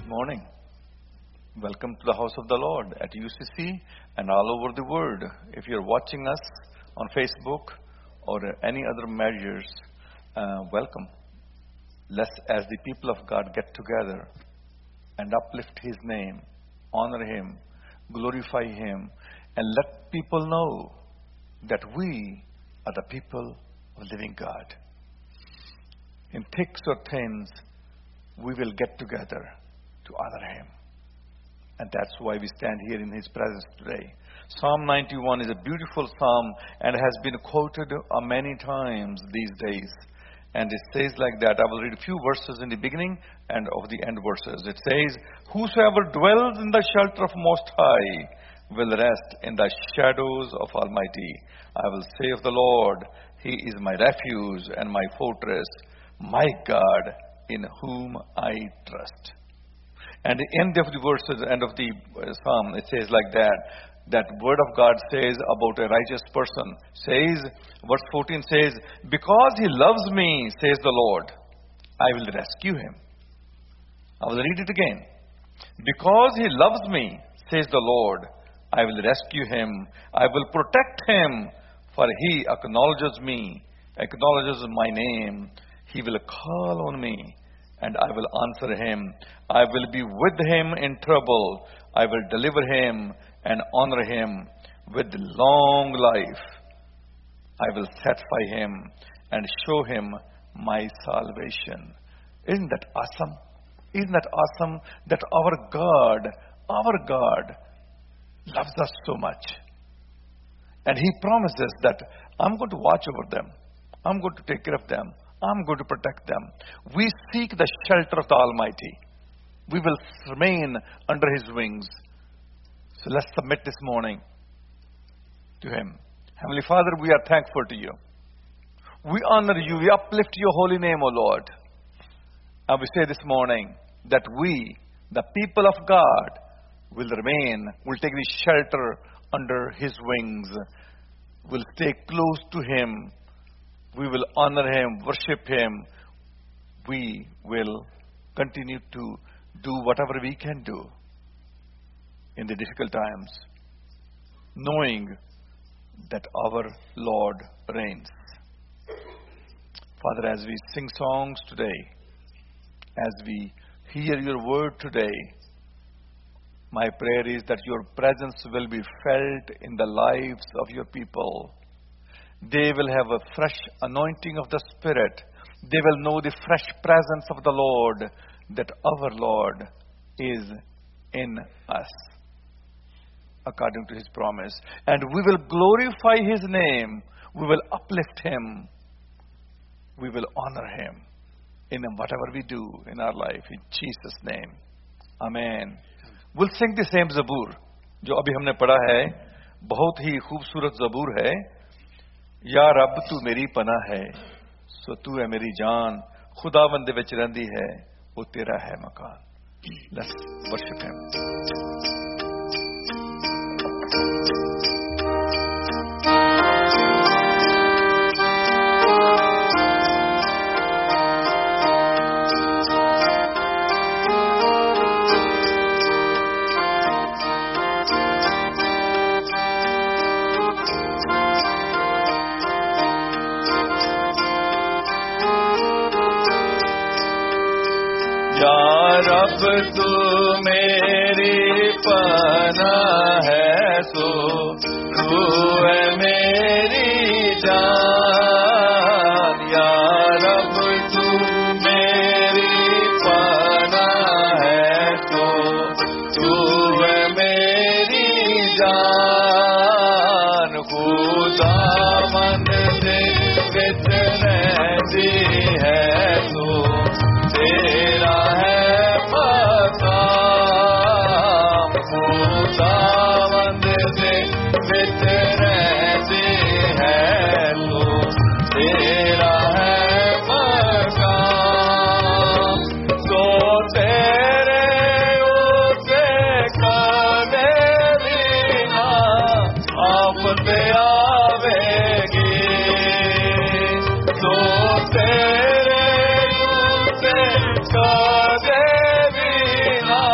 Good morning. Welcome to the house of the Lord at UCC and all over the world. If you're watching us on Facebook or any other measures, welcome. Let's, as the people of God, get together and uplift His name, honor Him, glorify Him, and let people know that we are the people of the living God. In thicks or thins, we will get together to honor Him. And that's why we stand here in His presence today. Psalm 91 is a beautiful psalm and has been quoted many times these days. And it says like that. I will read a few verses in the beginning and of the end verses. It says, "Whosoever dwells in the shelter of Most High will rest in the shadows of Almighty. I will say of the Lord, He is my refuge and my fortress, my God, in whom I trust." And the end of the verses, end of the psalm, it says like that. That word of God says about a righteous person. Says, verse 14 says, "Because He loves me, says the Lord, I will rescue Him." I will read it again. "Because He loves me, says the Lord, I will rescue Him. I will protect Him, for He acknowledges me, acknowledges my name. He will call on me, and I will answer him. I will be with him in trouble. I will deliver him and honor him with long life. I will satisfy him and show him my salvation." Isn't that awesome? Isn't that awesome that our God loves us so much? And He promises that I'm going to watch over them. I'm going to take care of them. I'm going to protect them. We seek the shelter of the Almighty. We will remain under His wings. So let's submit this morning to Him. Heavenly Father, we are thankful to You. We honor You. We uplift Your holy name, O Lord. And we say this morning that we, the people of God, will remain, will take the shelter under His wings, will stay close to Him. We will honor Him, worship Him. We will continue to do whatever we can do in the difficult times, knowing that our Lord reigns. Father, as we sing songs today, as we hear Your word today, my prayer is that Your presence will be felt in the lives of Your people. They will have a fresh anointing of the Spirit. They will know the fresh presence of the Lord, that our Lord is in us, according to His promise. And we will glorify His name. We will uplift Him. We will honor Him in whatever we do in our life. In Jesus' name. Amen. We'll sing the same Zabur, जो अभी हमने पढ़ा है. बहुत ही खूबसूरत ज़बूर है. या रब तू मेरी पनाह है, सो तू है मेरी जान. खुदावंद विच रहिंदी है, वो तेरा है मकान. Let's worship Him. रब तू मेरी पनाह है, सो तू है मेरी जान. या रब तू मेरी पनाह है, सो तू है मेरी जान. खुदावंद दे विच रहिंदी है, सो तेरा है खुदावंद दे विच रहिंदी है, तो तेरा है मकान. तो तेरे उसे कदे भी ना आफत आवेगी. तो तेरे उसे कदे भी ना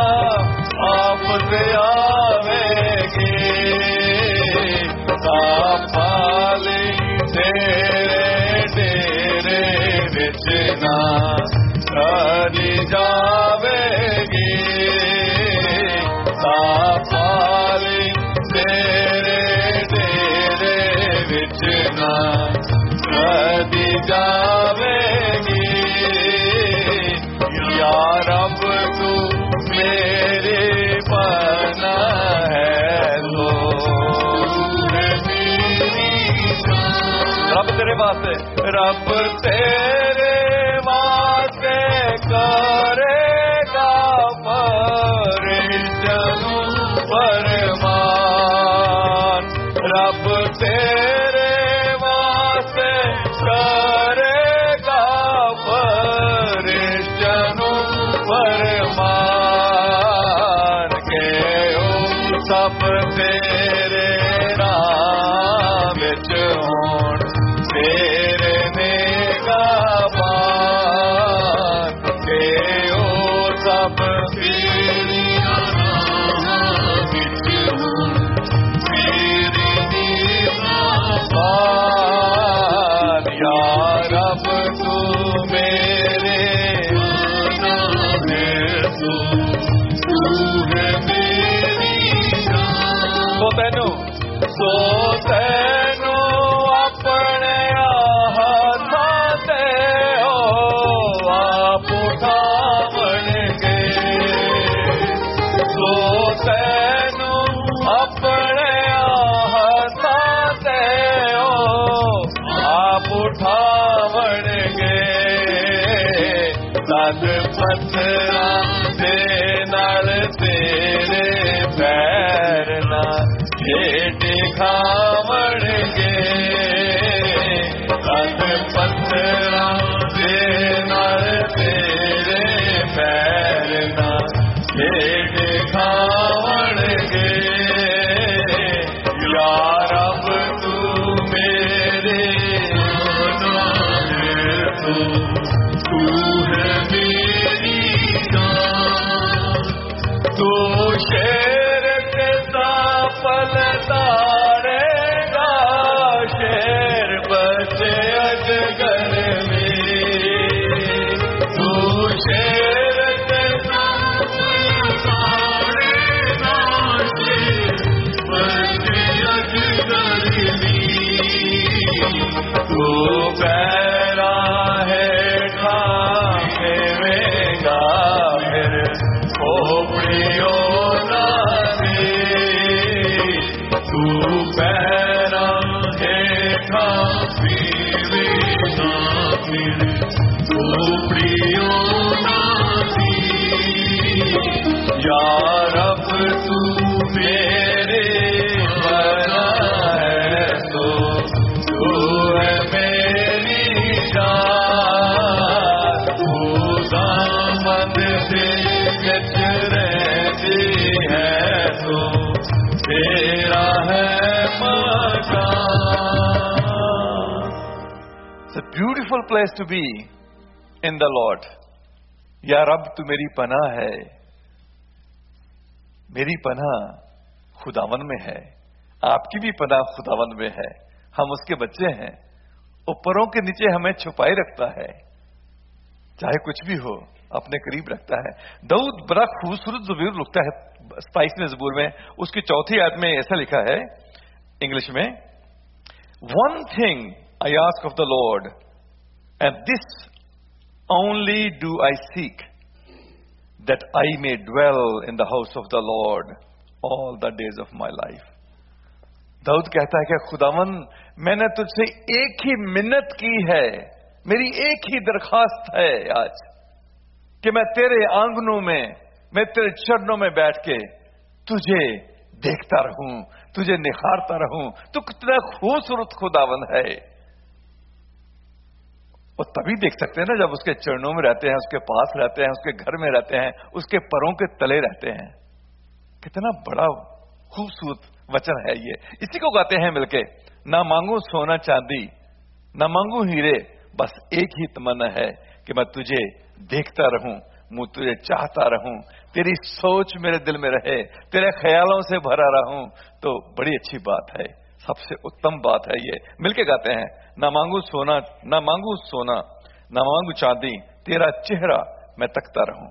रब तेरे वास्ते करेगा फरिश्तों फरमान। रब तेरे वास्ते करेगा फरिश्तों फरमान के ओ सब तेरे नाम विच होण तेरे निगाहां के ओ सब तेरे नाम विच होण तेरे निगाहां। या रब तू मेरे तू है मेरी जान। सो तैनू अपने हाथां ते हो आप उठावणगे। सो तैनू अपने हाथां ते हो आप उठावणगे। तद पत्थरां दे नाल तेरे पैर ना भेट खावणगे। तद पत्थरां दे नाल तेरे पैर ना भेट खावणगे। या रब तू मेरे तू है मेरी जान। तू शेर के सापल ताड़ेगा शेर बचे अजगर में। तू शेर के सापल ताड़ेगा शेर बचे अजगर में। तू पैरा है खावेगा फिर खोपड़ियों ना दे। तू पैरा है खावेगा फिर खोपड़ियों ना दे। या रब तू मेरे बना है तो तू है मेरी जान। तू दामन से जच रहती है तो तेरा है मकान। It's a beautiful place to be in the Lord. या रब तू मेरी पनाह है। मेरी पनाह खुदावन में है, आपकी भी पनाह खुदावन में है। हम उसके बच्चे हैं। ऊपरों के नीचे हमें छुपाए रखता है, चाहे कुछ भी हो अपने करीब रखता है। दाऊद बड़ा खूबसूरत ज़बूर लिखता है 22वें ज़बूर में, उसकी 4th आयत में ऐसा लिखा है इंग्लिश में, One thing I ask of the Lord, and this only do I seek, that I may dwell in the house of the Lord all the days of my life. Dawood कहता है कि खुदावन मैंने तुझसे एक ही मिन्नत की है, मेरी एक ही दरखास्त है आज कि मैं तेरे आंगनों में, मैं तेरे चरणों में बैठ के तुझे देखता रहूं, तुझे निखारता रहूं। तू कितना खूबसूरत खुदावन है। और तभी देख सकते हैं ना जब उसके चरणों में रहते हैं, उसके पास रहते हैं, उसके घर में रहते हैं, उसके पैरों के तले रहते हैं। कितना बड़ा खूबसूरत वचन है ये। इसी को गाते हैं मिलके, ना मांगू सोना चांदी, ना मांगू हीरे, बस एक ही तमन्ना है कि मैं तुझे देखता रहूं, मैं तुझे चाहता रहूं, तेरी सोच मेरे दिल में रहे, तेरे ख्यालों से भरा रहूं। तो बड़ी अच्छी बात है, सबसे उत्तम बात है ये। मिलके गाते हैं, ना मांगू सोना, ना मांगू सोना, ना मांगू चांदी, तेरा चेहरा मैं तकता रहूं।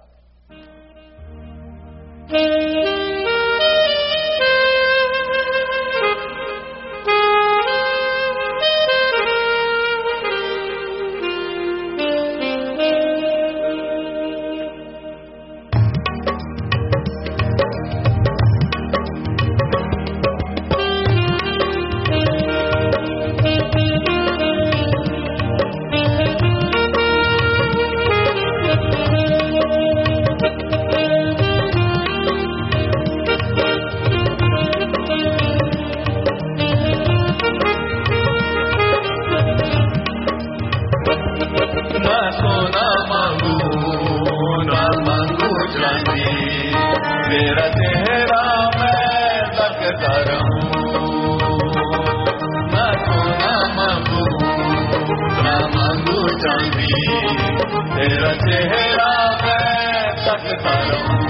तेरा चेहरा मैं तकता रहूं,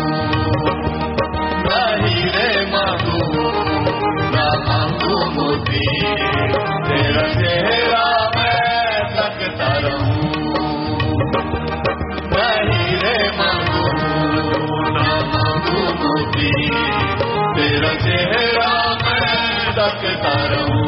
ना हीरे मांगू ना मांगू मोती, तेरा चेहरा मैं तकता रहूं, ना हीरे मांगू ना मांगू मोती, तेरा चेहरा मैं तकता रहूं।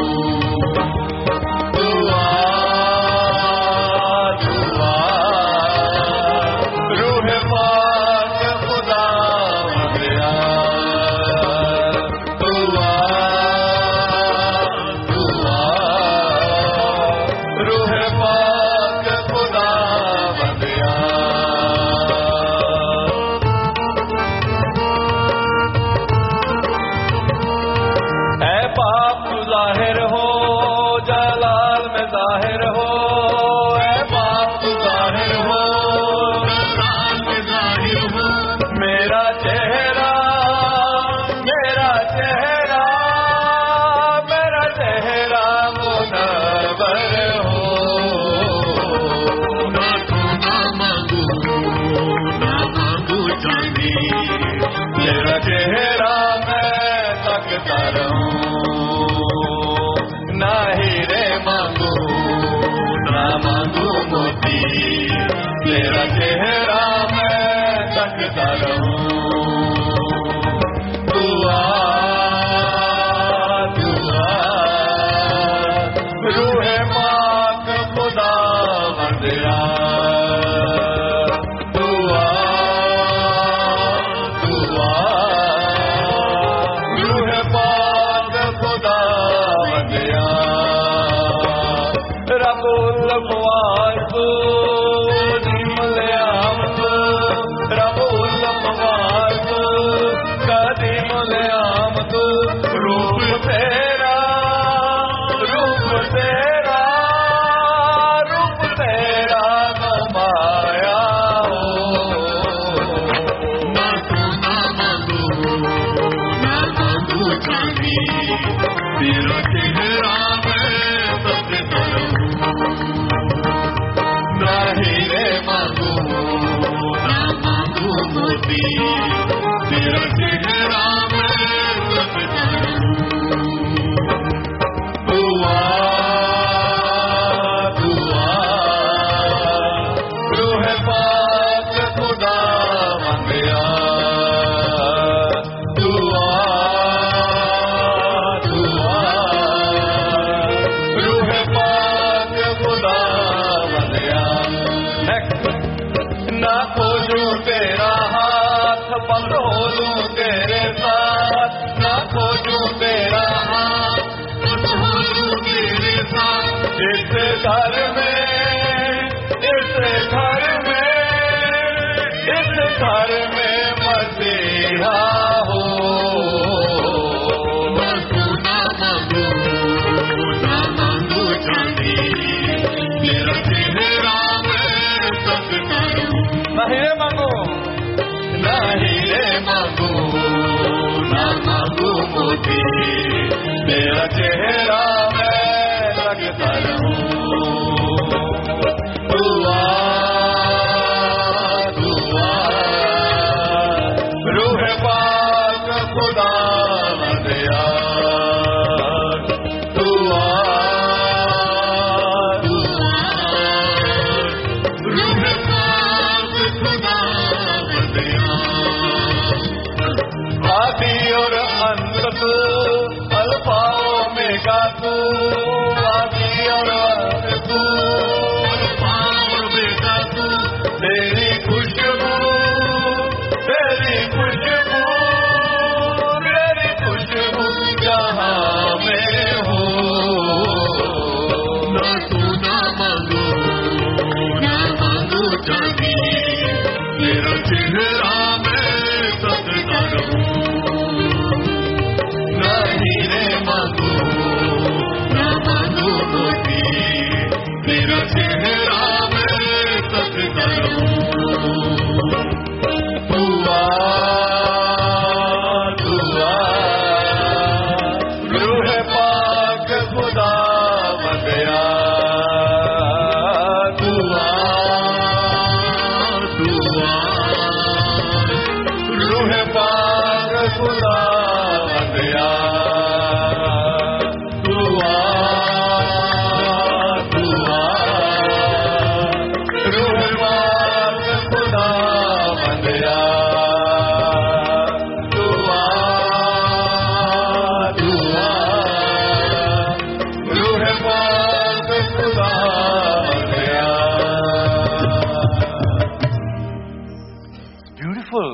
तेरा चेहरा मैं तकता रहूं, दुआ दुआ रूहे पाक खुदा बंदिया, दुआ दुआ रूहे पाक खुदा बंदिया, रबुल मुआज़ तेरा चेहरा मैं तकता रहूं, दुआ दुआ रूह पाक खुदा बंदिया, दुआ दुआ रूह पाक खुदा बंदिया, आदि और अंत तू आदि और तू पार बेटा तू, तेरी खुशबू जहाँ में हो, ना सोना मांगू ना मांगू चांदी, तेरा चेहरा मैं तकता रहूं, ना हीरे मांगू तेरा चेहरा मैं तकता रहूं, दुआ दुआ रूह पाक खुदा बंदिया, दुआ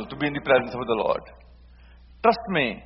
to be in the presence of the Lord. Trust me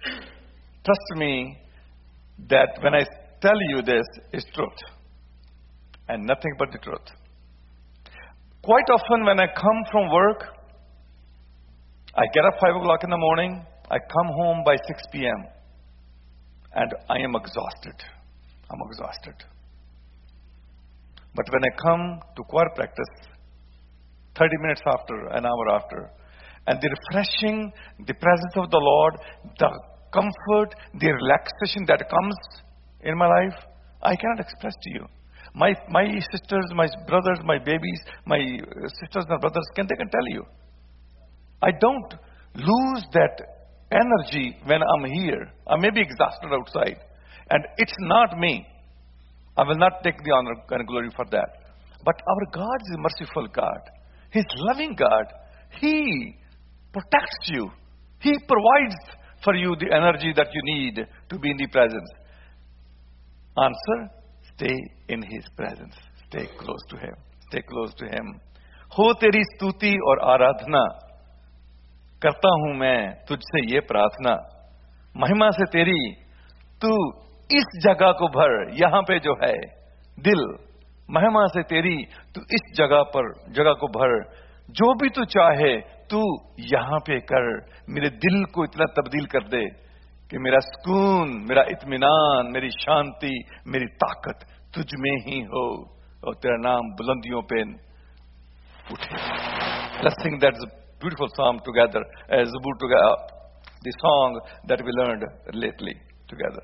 that when I tell you this is truth and nothing but the truth. Quite often when I come from work, I get up 5 o'clock in the morning, I come home by 6 p.m. and I am exhausted. I'm exhausted. But when I come to choir practice, 30 minutes after, an hour after, and the refreshing, the presence of the Lord, the comfort, the relaxation that comes in my life, I cannot express to you. My sisters, my brothers, my babies, my sisters and brothers, they can tell you. I don't lose that energy when I'm here. I may be exhausted outside. And it's not me. I will not take the honor and glory for that. But our God is a merciful God. He's loving God. He protects you. He provides for you the energy that you need to be in the presence. Answer, stay in His presence. Stay close to Him. Stay close to Him. हो तेरी स्तुति और आराधना, करता हूं मैं तुझसे ये प्रार्थना, महिमा से तेरी तू इस जगह को भर, यहां पे जो है दिल, महिमा से तेरी तू इस जगह को भर, जो भी तू चाहे तू यहां पे कर, मेरे दिल को इतना तब्दील कर दे कि मेरा सुकून, मेरा इत्मीनान, मेरी शांति, मेरी ताकत तुझ में ही हो और तेरा नाम बुलंदियों पे उठे. Let's sing that beautiful psalm together, Zabur together, the song that we learned lately together.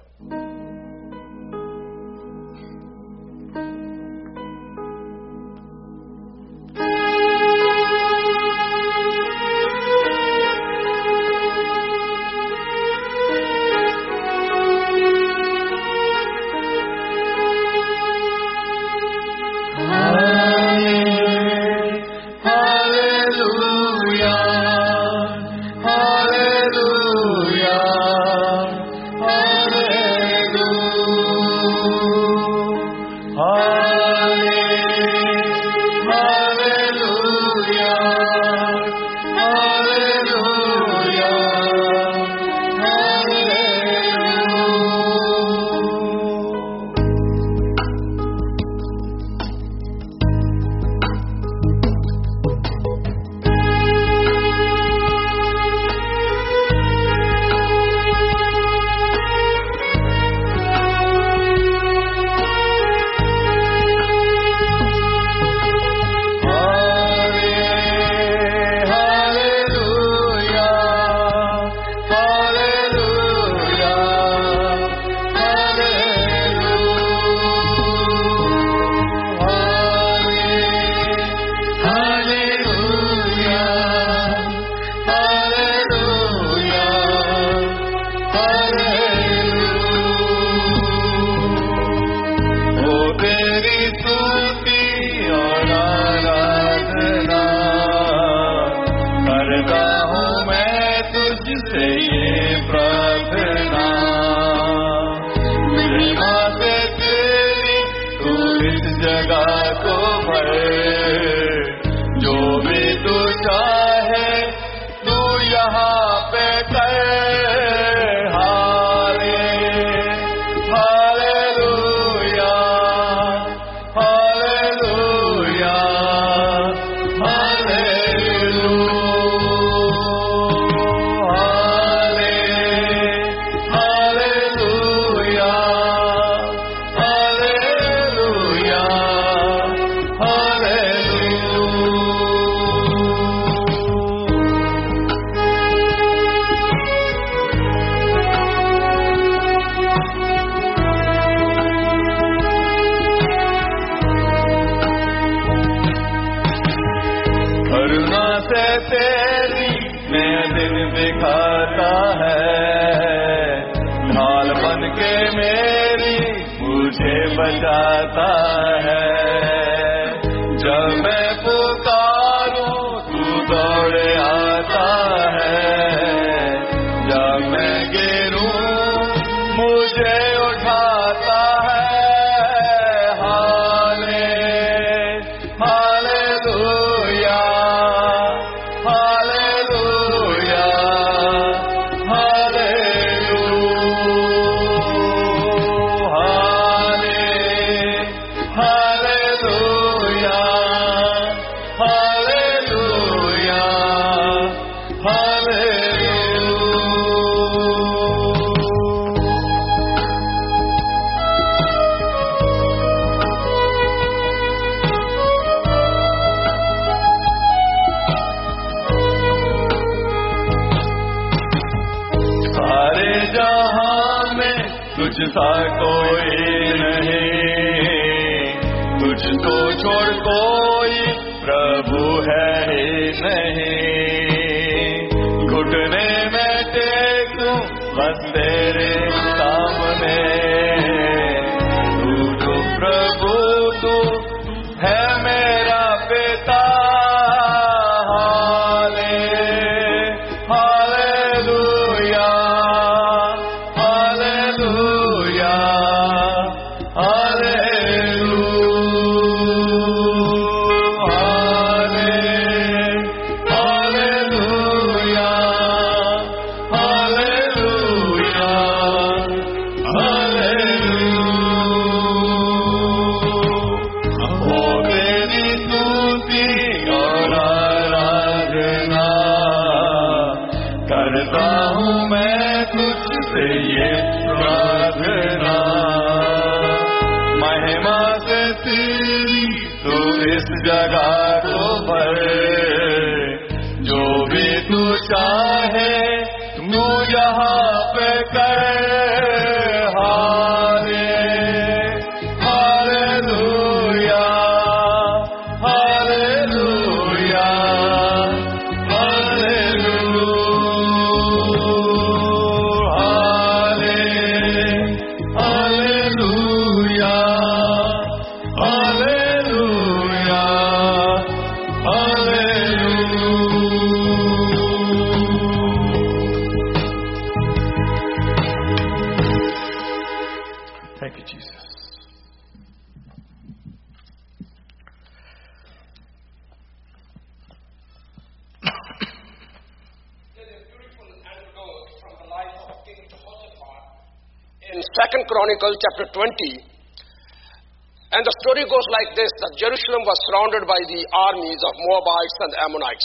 बचाता है, जब मैं पुकारूं तू दौड़े आता है, जब मैं गिरूं मुझे उठाता है. Hallelujah, hallelujah. तुझसा कोई नहीं, तुझको छोड़ कोई प्रभु है ही नहीं। घुटने में टेकूं बस तेरे सामने, तू तो प्रभु तू है मेरा पिता। जगह को भर, जो भी तू चाहे तू यहाँ पे कर। Hallelujah, hallelujah, hallelujah, Second Chronicles chapter 20, and the story goes like this, that Jerusalem was surrounded by the armies of Moabites and Ammonites.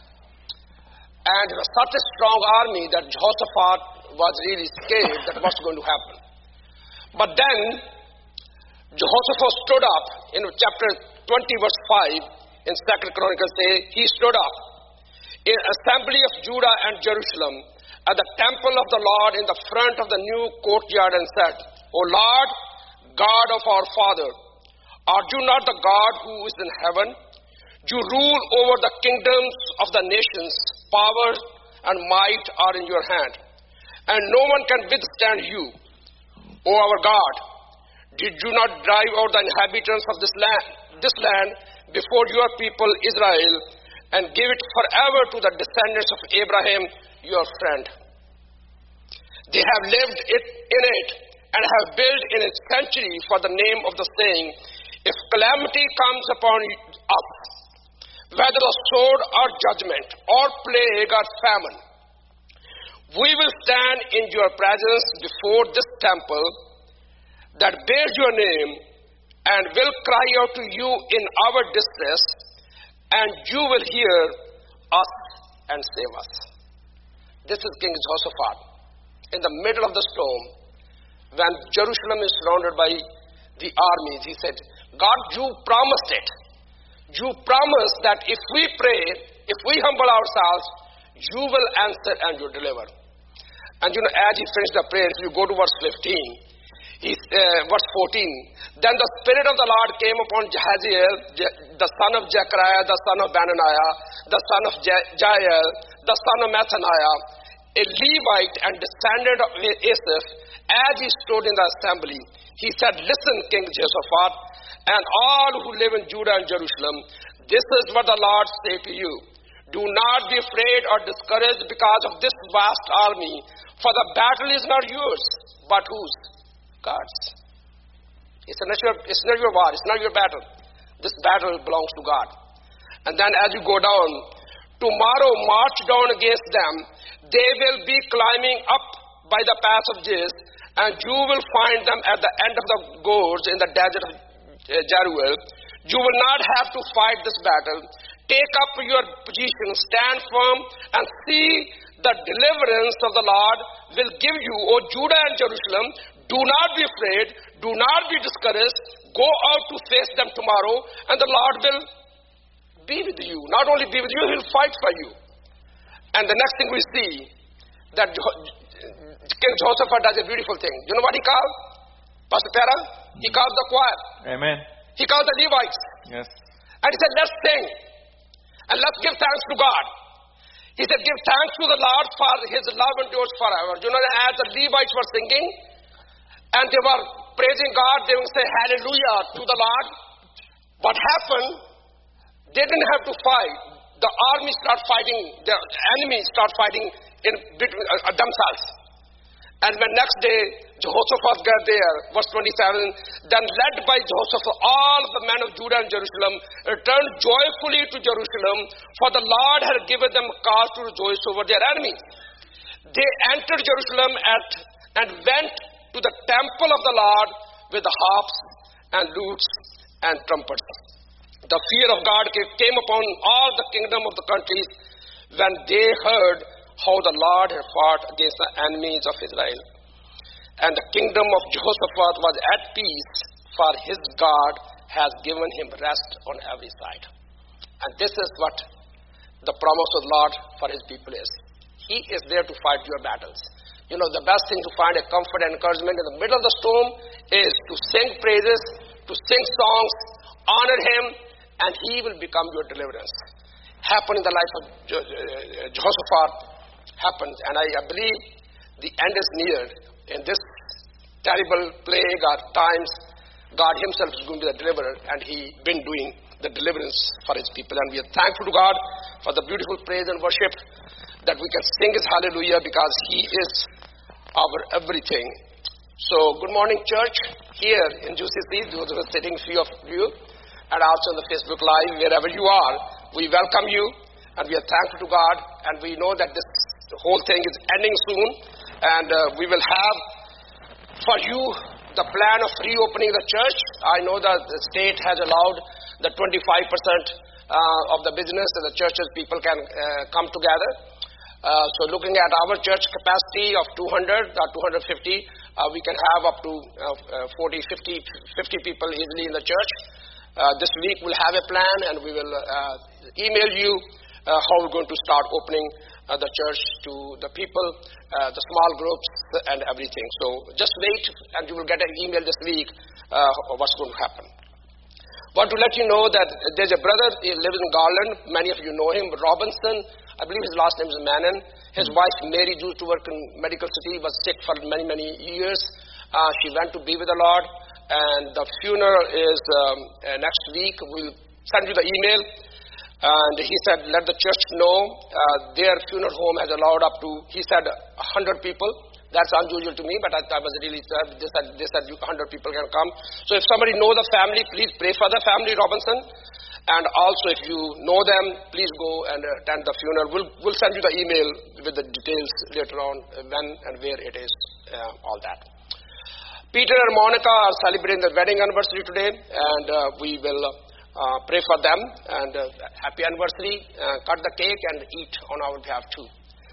And it was such a strong army that Jehoshaphat was really scared that what's going to happen. But then, Jehoshaphat stood up in chapter 20 verse 5 in Second Chronicles say, he stood up in assembly of Judah and Jerusalem at the temple of the Lord in the front of the new courtyard and said, O Lord, God of our father, are you not the God who is in heaven? You rule over the kingdoms of the nations. Power and might are in your hand, and no one can withstand you. O our God, did you not drive out the inhabitants of this land before your people Israel, and give it forever to the descendants of Abraham, your friend? They have lived in it and have built in its sanctuary for the name of the saying, if calamity comes upon us, whether a sword or judgment or plague or famine, we will stand in your presence before this temple that bears your name, and will cry out to you in our distress, and you will hear us and save us. This is King Jehoshaphat in the middle of the storm, when Jerusalem is surrounded by the armies. He said, God, you promised it. You promised that if we pray, if we humble ourselves, you will answer and you deliver. And as he finished the prayer, if you go to verse 15, verse 14, then the Spirit of the Lord came upon Jahaziel, the son of Zechariah, the son of Benaniah, the son of Jael, the son of Mathaniah, a Levite and descendant of Asaph, as he stood in the assembly. He said, listen, King Jehoshaphat, and all who live in Judah and Jerusalem, this is what the Lord say to you. Do not be afraid or discouraged because of this vast army, for the battle is not yours, but whose? God's. It's not your war, it's not your battle. This battle belongs to God. And then as you go down, tomorrow march down against them. They will be climbing up by the pass of Jez, and you will find them at the end of the gorge in the desert of Jeruel. You will not have to fight this battle. Take up your position, stand firm, and see the deliverance of the Lord will give you, O Judah and Jerusalem. Do not be afraid. Do not be discouraged. Go out to face them tomorrow, and the Lord will be with you. Not only be with you, He will fight for you. And the next thing we see, that King Jehoshaphat does a beautiful thing. You know what he called? Pastor Pera? He called the choir. Amen. He called the Levites. Yes. And he said, let's sing. And let's give thanks to God. He said, give thanks to the Lord for his love endures forever. You know, as the Levites were singing, and they were praising God, they would say hallelujah to the Lord. What happened? They didn't have to fight. The army start fighting, the enemies start fighting in between themselves. And when next day Jehoshaphat got there, verse 27, then led by Jehoshaphat, all the men of Judah and Jerusalem returned joyfully to Jerusalem, for the Lord had given them cause to rejoice over their enemies. They entered Jerusalem and went to the temple of the Lord with the harps and lutes and trumpets. The fear of God came upon all the kingdom of the countries when they heard how the Lord had fought against the enemies of Israel. And the kingdom of Jehoshaphat was at peace, for his God has given him rest on every side. And this is what the promise of the Lord for his people is. He is there to fight your battles. You know, the best thing to find a comfort and encouragement in the middle of the storm is to sing praises, to sing songs, honor him, and he will become your deliverance. Happened in the life of Jehoshaphat, happened, and I believe the end is near. In this terrible plague or times, God himself is going to be the deliverer, and he been doing the deliverance for his people. And we are thankful to God for the beautiful praise and worship that we can sing his hallelujah, because he is our everything. So, good morning, church, here in UCC, those who are sitting, few of you, and also on the Facebook Live, wherever you are, we welcome you, and we are thankful to God, and we know that this whole thing is ending soon, and we will have for you the plan of reopening the church. I know that the state has allowed the 25% of the business and the churches people can come together. So looking at our church capacity of 200 or 250, we can have up to 40, 50 people easily in the church. This week we'll have a plan, and we will email you how we're going to start opening the church to the people, the small groups and everything. So just wait, and you will get an email this week what's going to happen. Want to let you know that there's a brother, he lives in Garland. Many of you know him, Robinson. I believe his last name is Manon. His wife Mary used to work in Medical City, was sick for many, many years. She went to be with the Lord, and the funeral is next week. We'll send you the email. And he said, let the church know their funeral home has allowed up to, he said, 100 people. That's unusual to me, but I was really sad. They said 100 people can come. So if somebody knows the family, please pray for the family, Robinson. And also if you know them, please go and attend the funeral. We'll send you the email with the details later on, when and where it is, all that. Peter and Monica are celebrating their wedding anniversary today, and we will pray for them. And happy anniversary. Cut the cake and eat on our behalf too.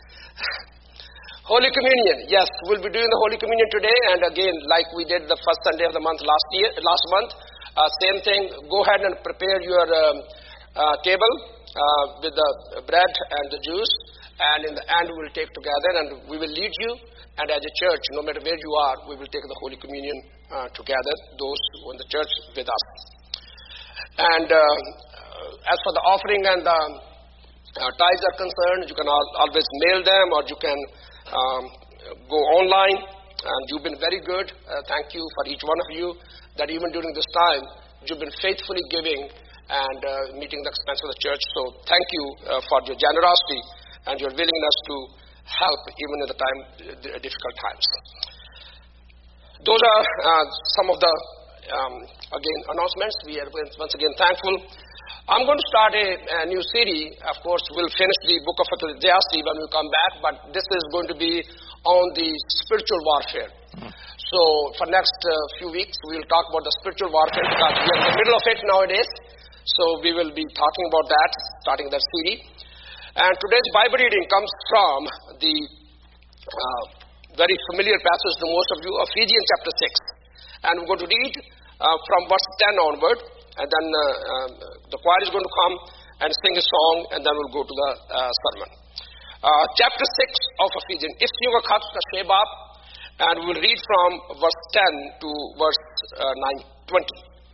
Holy Communion. Yes, we'll be doing the Holy Communion today, and again, like we did the first Sunday of the month last month, same thing. Go ahead and prepare your table with the bread and the juice, and in the end we'll take together, and we will lead you. And as a church, no matter where you are, we will take the Holy Communion together, those who are in the church with us. And as for the offering and the tithes are concerned, you can always mail them, or you can go online, and you've been very good. Thank you for each one of you, that even during this time, you've been faithfully giving and meeting the expense of the church. So thank you for your generosity and your willingness to help even in the difficult times. Those are some of the again announcements. We are once again thankful. I'm going to start a new series. Of course, we'll finish the book of Ecclesiastes when we come back, but this is going to be on the spiritual warfare. So for next few weeks, we'll talk about the spiritual warfare, because we are in the middle of it nowadays. So we will be talking about that, starting that series. And today's Bible reading comes from the very familiar passage to most of you, Ephesians chapter 6. And we're going to read from verse 10 onward. And then the choir is going to come and sing a song, and then we'll go to the sermon. chapter 6 of Ephesians. Ifsiyon ka khat Shebab, and we'll read from verse 10 to verse 20.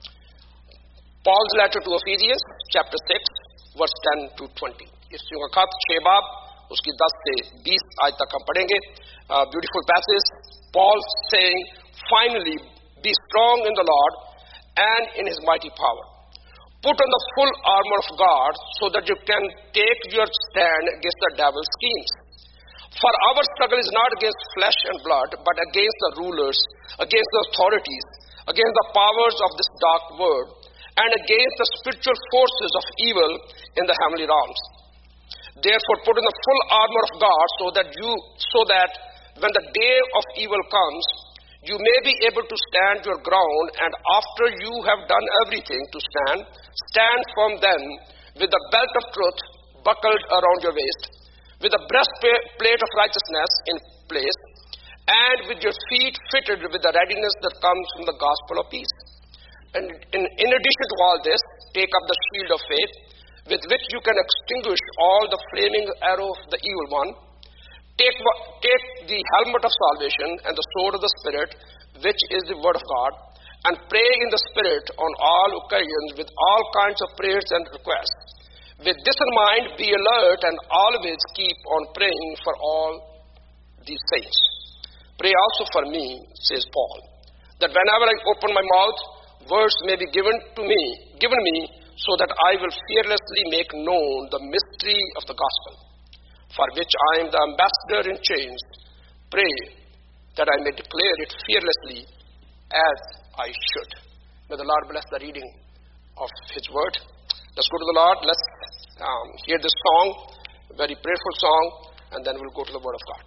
Paul's letter to Ephesians, chapter 6, verse 10 to 20. Ifsiyon ka khat Shebab, uski 10 se 20 aaj tak hum padhenge. Beautiful passage. Paul saying, finally, be strong in the Lord and in His mighty power. Put on the full armor of God so that you can take your stand against the devil's schemes. For our struggle is not against flesh and blood, but against the rulers, against the authorities, against the powers of this dark world, and against the spiritual forces of evil in the heavenly realms. Therefore, put on the full armor of God so that when the day of evil comes, you may be able to stand your ground, and after you have done everything to stand firm then, with the belt of truth buckled around your waist, with the breastplate of righteousness in place, and with your feet fitted with the readiness that comes from the gospel of peace. And in addition to all this, take up the shield of faith, with which you can extinguish all the flaming arrow of the evil one. Take the helmet of salvation and the sword of the Spirit, which is the word of God, and pray in the Spirit on all occasions with all kinds of prayers and requests. With this in mind, be alert and always keep on praying for all these things. Pray also for me, says Paul, that whenever I open my mouth, words may be given me, so that I will fearlessly make known the mystery of the gospel, for which I am the ambassador in chains. Pray that I may declare it fearlessly as I should. May the Lord bless the reading of His word. Let's go to the Lord. Let's hear this song, a very prayerful song, and then we'll go to the word of God.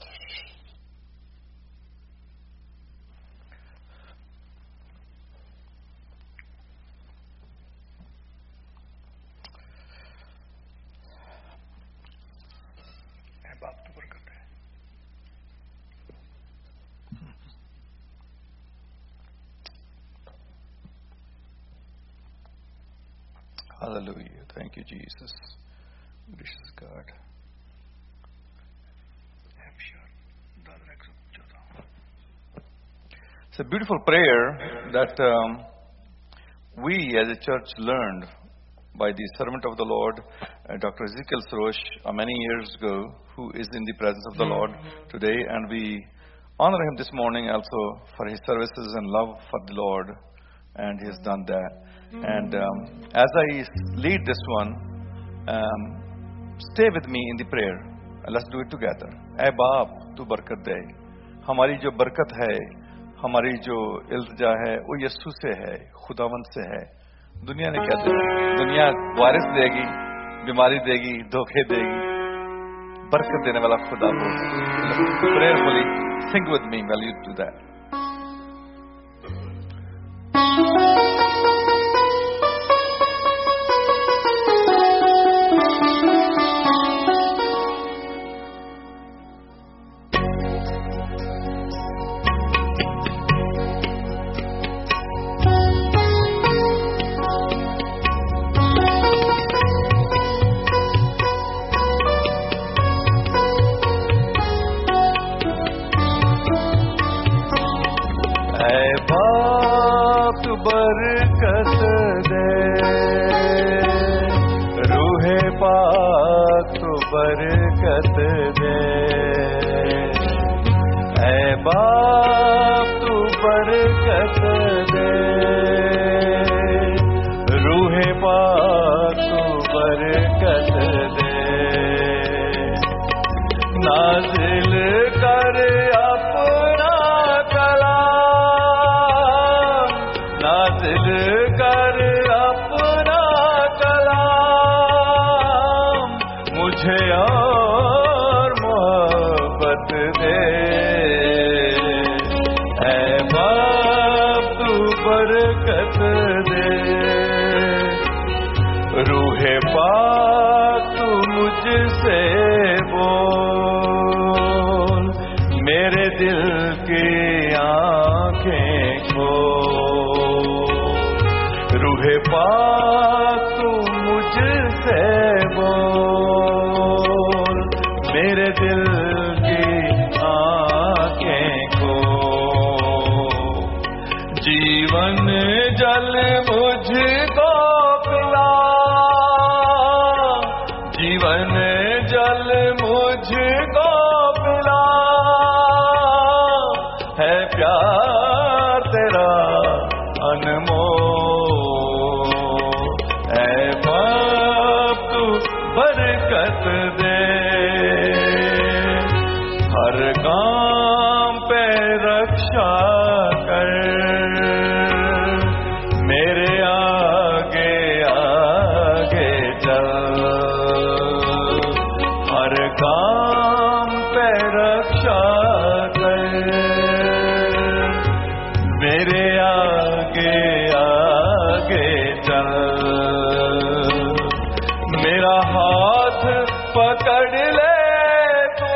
Hallelujah. Thank you, Jesus. Gracious God. It's a beautiful prayer that we as a church learned by the servant of the Lord, Dr. Ezekiel Srosh, many years ago, who is in the presence of the Lord today. And we honor him this morning also for his services and love for the Lord. And he has done that. And as I lead this one, stay with me in the prayer. Let's do it together. ऐ बाप तू बरकत दे. हमारी जो बरकत है, हमारी जो इल्तिजा है, वो यीशु से है, खुदावंद से है. दुनिया ने क्या दिया? दुनिया वारिस देगी, बीमारी देगी, धोखे देगी. बरकत देने वाला खुदा वो. Prayerfully sing with me while you do that. बरकत दे, हर काम पे रक्षा कर, मेरे आगे आगे चल, हर काम पे रक्षा कर, मेरे आगे आगे चल, मेरा हाथ पकड़ ले तू,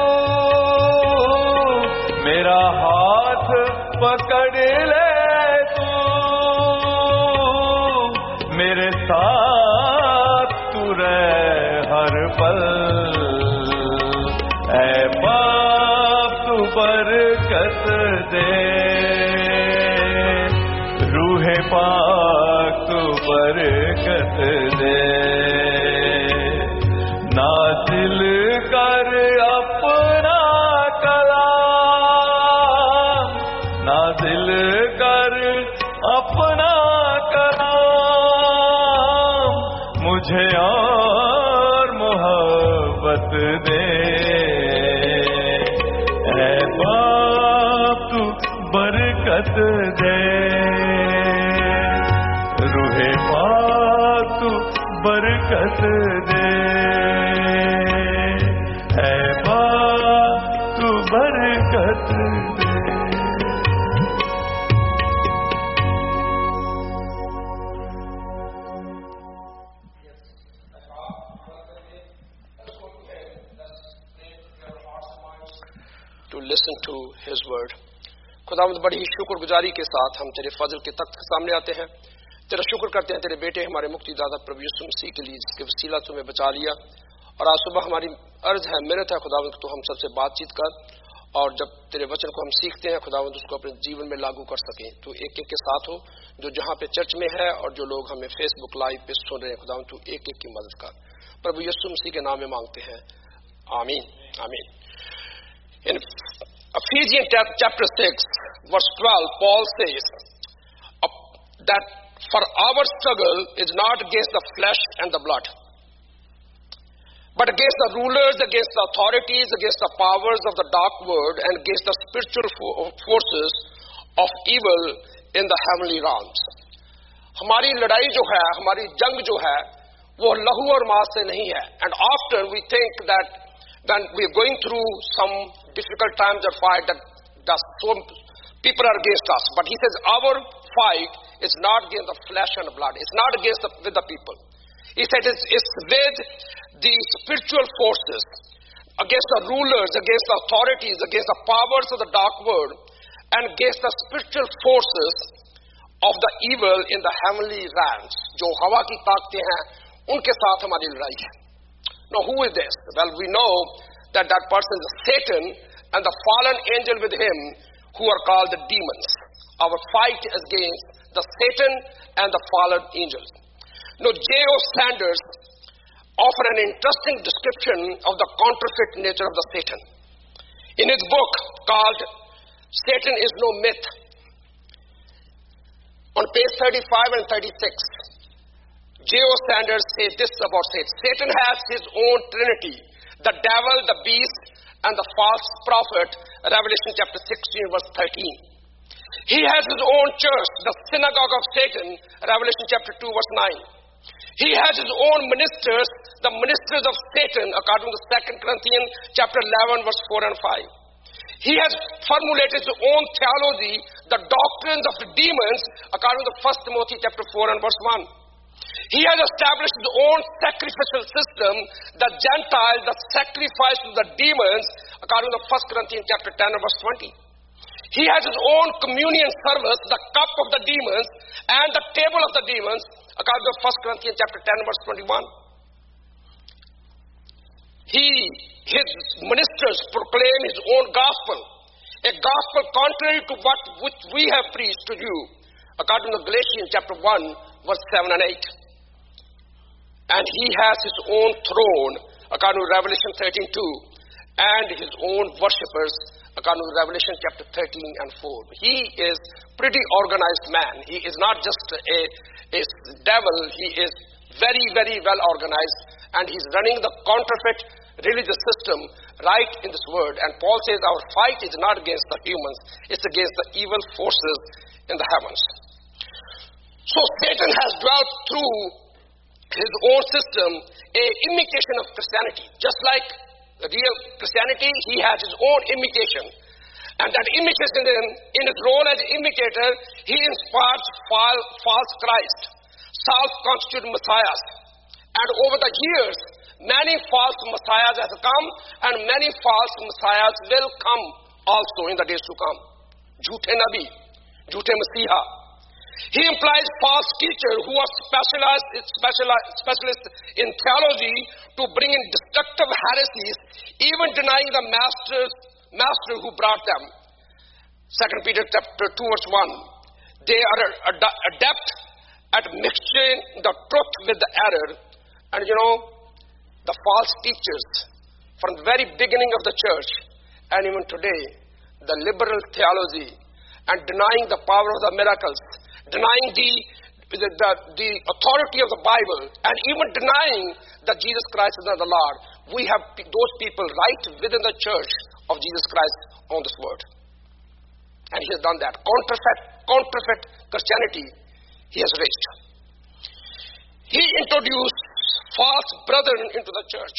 मेरा हाथ पकड़ ले तू, मेरे साथ तू रह हर पल, ऐ बाप तू बरकत दे, रूहे पाक तू बरकत दे, नाज़िल कर अपना कलाम, नाज़िल कर अपना कलाम, मुझे और मोहब्बत दे, ऐ बाप तू बरकत दे, रूहे पाक तू बरकत दे, ऐ बाप तू बरकत दे। To listen to His word. खुदावंद बड़ी ही शुक्रगुजारी के साथ हम तेरे फजल के तख्त के सामने आते हैं, तेरा शुक्र करते हैं तेरे बेटे हमारे मुक्तिदाता प्रभु यीशु मसीह के लिए जिसके वसीला तुम्हें बचा लिया। और आज सुबह हमारी अर्ज है, मेहनत है खुदावंद तो हम सबसे बातचीत कर, और जब तेरे वचन को हम सीखते हैं खुदावंद उसको अपने जीवन में लागू कर सकें। तू एक एक के साथ हो, जो जहाँ पे चर्च में है और जो लोग हमें फेसबुक लाइव पे सुन रहे हैं खुदावंद तू एक एक की मदद कर, प्रभु यीशु मसीह के नाम में मांगते हैं, आमीन आमीन। In Ephesians chapter 6 verse 12, Paul says that for our struggle is not against the flesh and the blood, but against the rulers, against the authorities, against the powers of the dark world, and against the spiritual forces of evil in the heavenly realms. हमारी लड़ाई जो है, हमारी जंग जो है, वो लहू और मांस से नहीं है. And often we think that when we are going through some difficult times or fight, that some people are against us. But he says our fight is not against the flesh and blood. It's not against with the people. He said it's with the spiritual forces, against the rulers, against the authorities, against the powers of the dark world, and against the spiritual forces of the evil in the heavenly realms. जो हवा की ताकतें हैं, उनके साथ हमारी लड़ाई है. Now, who is this? Well, we know that that person is Satan and the fallen angel with him, who are called the demons. Our fight is against the Satan and the fallen angels. Now, J.O. Sanders offers an interesting description of the counterfeit nature of the Satan. In his book called Satan is No Myth, on page 35 and 36, J.O. Sanders says this about Satan. Satan has his own trinity, the devil, the beast, and the false prophet, Revelation chapter 16, verse 13. He has his own church, the synagogue of Satan, Revelation chapter 2, verse 9. He has his own ministers, the ministers of Satan, according to 2 Corinthians chapter 11, verse 4 and 5. He has formulated his own theology, the doctrines of the demons, according to 1 Timothy chapter 4 and verse 1. He has established his own sacrificial system, the Gentiles, the sacrifice of the demons, according to 1 Corinthians chapter 10 and verse 20. He has his own communion service, the cup of the demons, and the table of the demons, according to 1 Corinthians chapter 10 and verse 21. His ministers proclaim his own gospel, a gospel contrary to which we have preached to you, according to Galatians chapter 1, verse 7 and 8. And he has his own throne, according to Revelation 13:2, and his own worshippers, according to Revelation chapter 13 and 4. He is pretty organized man. He is not just a devil. He is very, very well organized, and he's running the counterfeit religious system right in this word. And Paul says our fight is not against the humans, it's against the evil forces in the heavens. So Satan has dwelt through his own system a imitation of Christianity. Just like the real Christianity, he has his own imitation. And that imitation, in his role as imitator, he inspires false Christ, self-constituted messiahs. And over the years, many false messiahs have come, and many false messiahs will come also in the days to come. Jhute Nabi, Jhute Masiha. He implies false teachers who are specialists in theology to bring in destructive heresies, even denying the master who brought them. 2 Peter chapter 2 verse 1. They are adept at mixing the truth with the error. And the false teachers from the very beginning of the church and even today, the liberal theology and denying the power of the miracles, denying the authority of the Bible, and even denying that Jesus Christ is not the Lord. We have those people right within the church of Jesus Christ on this word. And he has done that. Counterfeit Christianity he has raised. He introduced false brethren into the church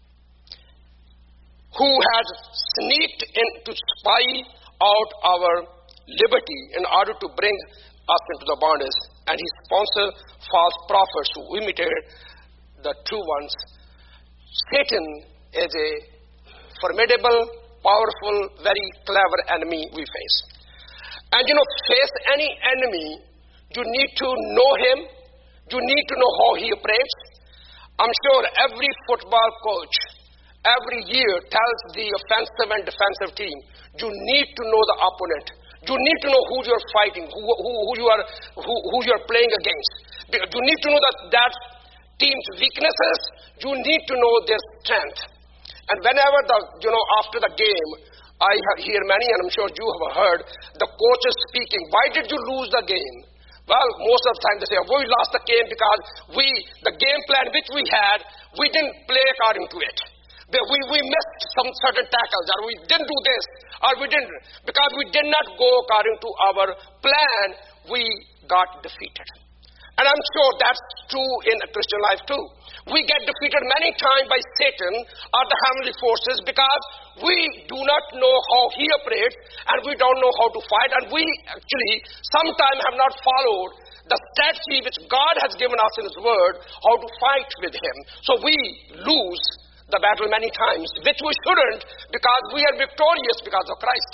who had sneaked in to spy out our liberty in order to bring us into the bondage. And he sponsored false prophets who imitated the true ones. Satan is a formidable, powerful, very clever enemy we face. And face any enemy, you need to know him. You need to know how he operates. I'm sure every football coach every year tells the offensive and defensive team, you need to know the opponent. You need to know who you're fighting, who you are playing against. You need to know that team's weaknesses. You need to know their strength. And whenever after the game, I hear many, and I'm sure you have heard, the coaches speaking. Why did you lose the game? Well, most of the time they say, we lost the game because the game plan which we had, we didn't play according to it. We missed some certain tackles, or we didn't do this, or we didn't. Because we did not go according to our plan, we got defeated. And I'm sure that's true in a Christian life too. We get defeated many times by Satan or the heavenly forces because we do not know how he operates, and we don't know how to fight, and we actually sometimes have not followed the strategy which God has given us in his word, how to fight with him. So we lose the battle many times, which we shouldn't, because we are victorious because of Christ.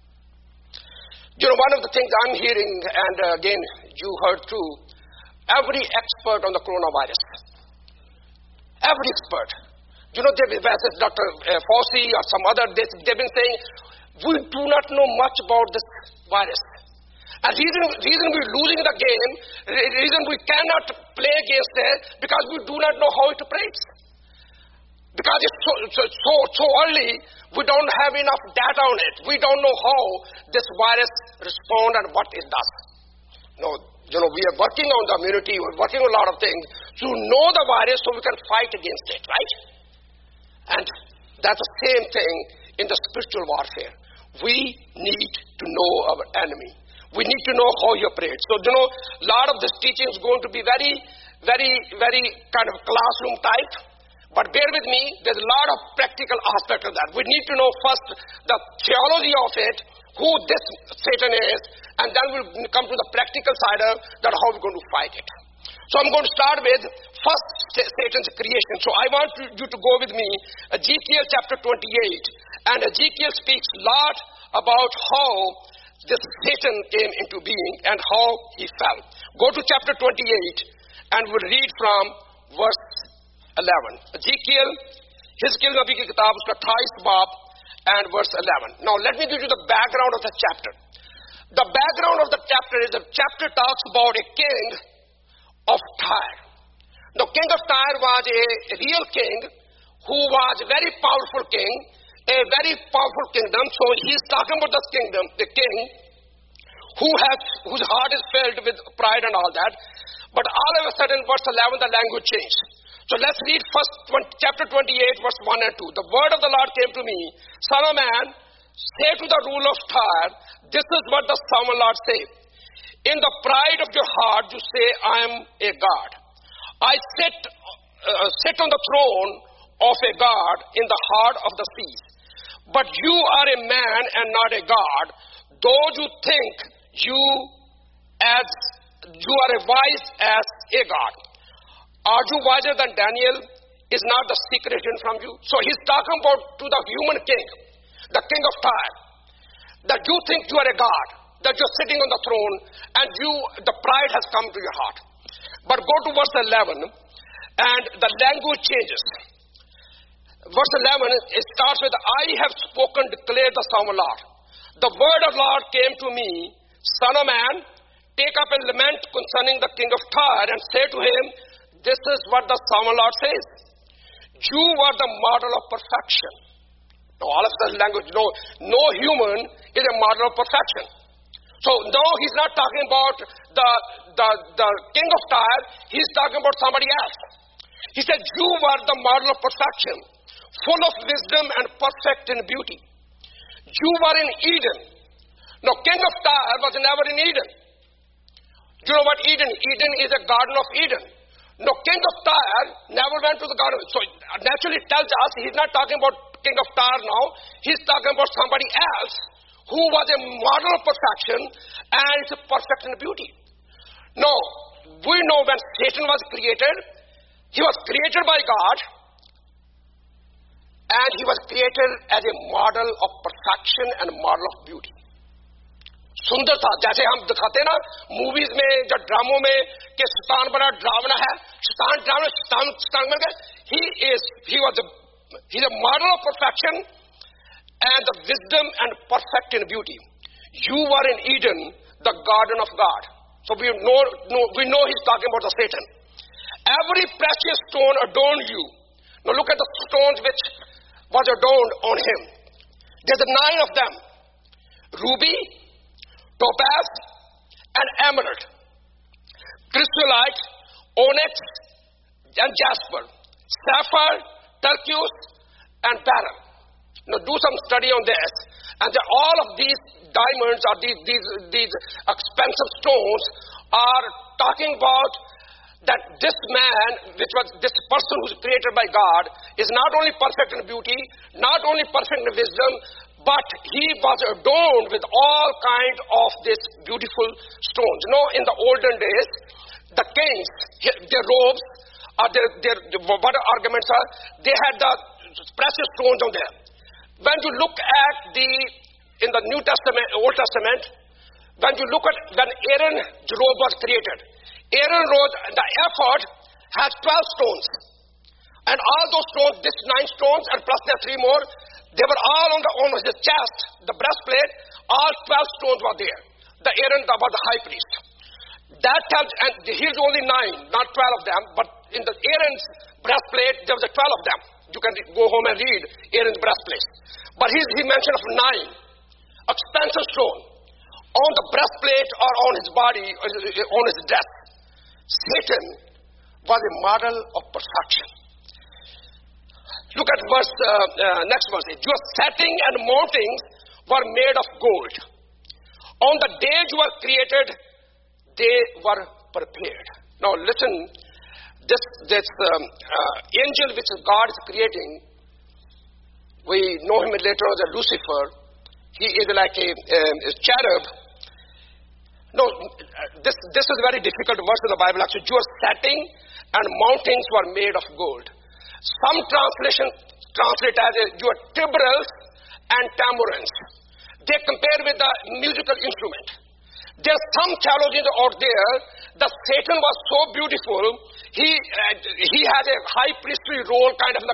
One of the things I'm hearing, and again, you heard too, every expert on the coronavirus, every expert, whether Dr. Fauci or some other, they've been saying, we do not know much about this virus. And reason we're losing the game, reason we cannot play against it, because we do not know how it operates. Because it's so early, we don't have enough data on it. We don't know how this virus responds and what it does. We are working on the immunity, we're working on a lot of things to know the virus so we can fight against it, right? And that's the same thing in the spiritual warfare. We need to know our enemy. We need to know how he operates. So, a lot of this teaching is going to be very, very, very kind of classroom type. But bear with me, there's a lot of practical aspect of that. We need to know first the theology of it, who this Satan is, and then we'll come to the practical side of that, how we're going to fight it. So I'm going to start with first Satan's creation. So I want you to go with me, Ezekiel chapter 28. And Ezekiel speaks a lot about how this Satan came into being and how he fell. Go to chapter 28 and we'll read from verse 11. Hizkiel Nabi ki kitab, uska 28 bab and verse 11. Now let me give you the background of the chapter. The background of the chapter is the chapter talks about a king of Tyre. The king of Tyre was a real king who was a very powerful king, a very powerful kingdom. So he's talking about this kingdom, the king whose heart is filled with pride and all that. But all of a sudden, verse 11, the language changed. So let's read first chapter 28, verse 1 and 2. The word of the Lord came to me, Son of man, say to the ruler of Tyre, this is what the sovereign Lord says. In the pride of your heart, you say, I am a God. I sit on the throne of a God in the heart of the seas. But you are a man and not a God, though you think you are as wise as a God. Are you wiser than Daniel? Is not the secret hidden from you? So he's talking about to the human king, the king of Tyre, that you think you are a God, that you're sitting on the throne, and the pride has come to your heart. But go to verse 11, and the language changes. Verse 11, it starts with, I have spoken, declared the sovereign Lord. The word of Lord came to me, Son of man, take up a lament concerning the king of Tyre, and say to him, this is what the sovereign Lord says. You are the model of perfection. Now, all of this language, no human is a model of perfection. So, no, he's not talking about the king of Tyre, he's talking about somebody else. He said, you are the model of perfection, full of wisdom and perfect in beauty. You were in Eden. Now, king of Tyre was never in Eden. You know what Eden? Eden is a garden of Eden. No, king of Tyre never went to the garden. So naturally it tells us he's not talking about king of Tyre now. He's talking about somebody else who was a model of perfection and is perfect in beauty. Now, we know when Satan was created, he was created by God and he was created as a model of perfection and model of beauty. सुंदर था, जैसे हम दिखाते हैं ना movies में या ड्रामों में कि शैतान बड़ा डरावना है, शैतान बन गया. He's a model of perfection and the wisdom and perfect in beauty. You were in Eden, the garden of God. So we know he's talking about the Satan. Every precious stone adorned you. Now look at the stones which was adorned on him. There's 9 of them: ruby, topaz, and emerald, chrysolite, onyx, and jasper, sapphire, turquoise, and beryl. Now do some study on this. And all of these diamonds or these expensive stones are talking about that this man, this person who's created by God, is not only perfect in beauty, not only perfect in wisdom, but he was adorned with all kinds of these beautiful stones. You know, in the olden days, the kings, their robes, what arguments are, they had the precious stones on there. When you look at in the New Testament, Old Testament, when you look at when Aaron's robe was created, Aaron's robe, the ephod has 12 stones. And all those stones, these 9 stones, and plus there are 3 more, they were all on his chest, the breastplate, all 12 stones were there. The Aaron was the high priest. That tells, and here's only 9, not 12 of them, but in the Aaron's breastplate, there was 12 of them. You can go home and read Aaron's breastplate. But he mentioned of 9 expensive stones on the breastplate or on his body, on his dress. Satan was a model of perfection. Look at next verse. Your setting and mountings were made of gold. On the day you were created, they were prepared. Now listen, this angel which God is creating, we know him later as Lucifer. He is like a cherub. No, this is a very difficult verse in the Bible. Actually, your setting and mountings were made of gold. Some translations translate as your timbrels and tambourines. They compare with the musical instrument. There's some theologians out there that Satan was so beautiful, he had a high priestly role kind of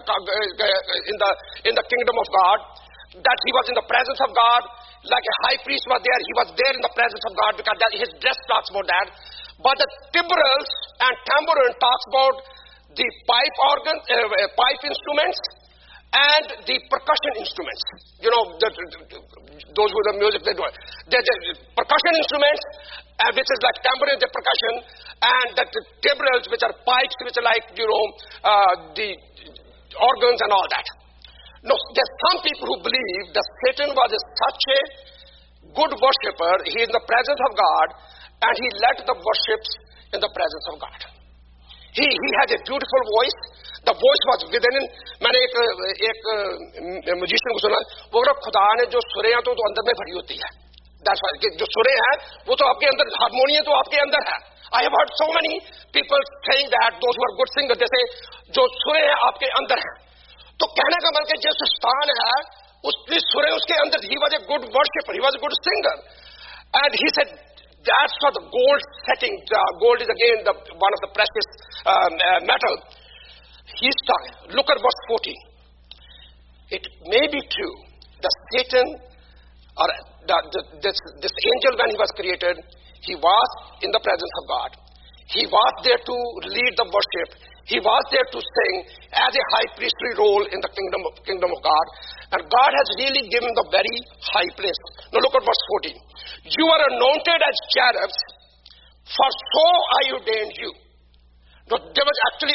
in the kingdom of God, that he was in the presence of God, like a high priest was there, he was there in the presence of God because his dress talks about that. But the timbrels and tambourine talks about the pipe instruments and the percussion instruments. You know, those who the music, they do it. The percussion instruments, which is like tambourine, the percussion, and the timbrels, which are pipes, which are like, you know, the organs and all that. No, there's some people who believe that Satan was such a good worshipper, he is in the presence of God, and he led the worships in the presence of God. He had a beautiful voice. The voice was within. मैंने एक musician को सुना, वो बोला खुदा ने जो सुरें हैं तो अंदर में भरी होती है. That's why जो सुरें हैं वो तो आपके अंदर, हारमोनियम तो आपके अंदर है. I have heard so many people saying that those who are good singers, जैसे जो सुरें हैं आपके अंदर हैं. तो कहने का मतलब जिस स्थान है उसकी सुरें उसके अंदर. He was a good worshipper. He was a good singer, and he said that's for the gold setting. Gold is again one of the precious metal. He's talking. Look at verse 14. It may be true that Satan, or this angel, when he was created, he was in the presence of God. He was there to lead the worship. He was there to sing as a high priestly role in the kingdom of God. And God has really given the very high place. Now look at verse 14. You are anointed as cherubs, for so I ordained you. Now there was actually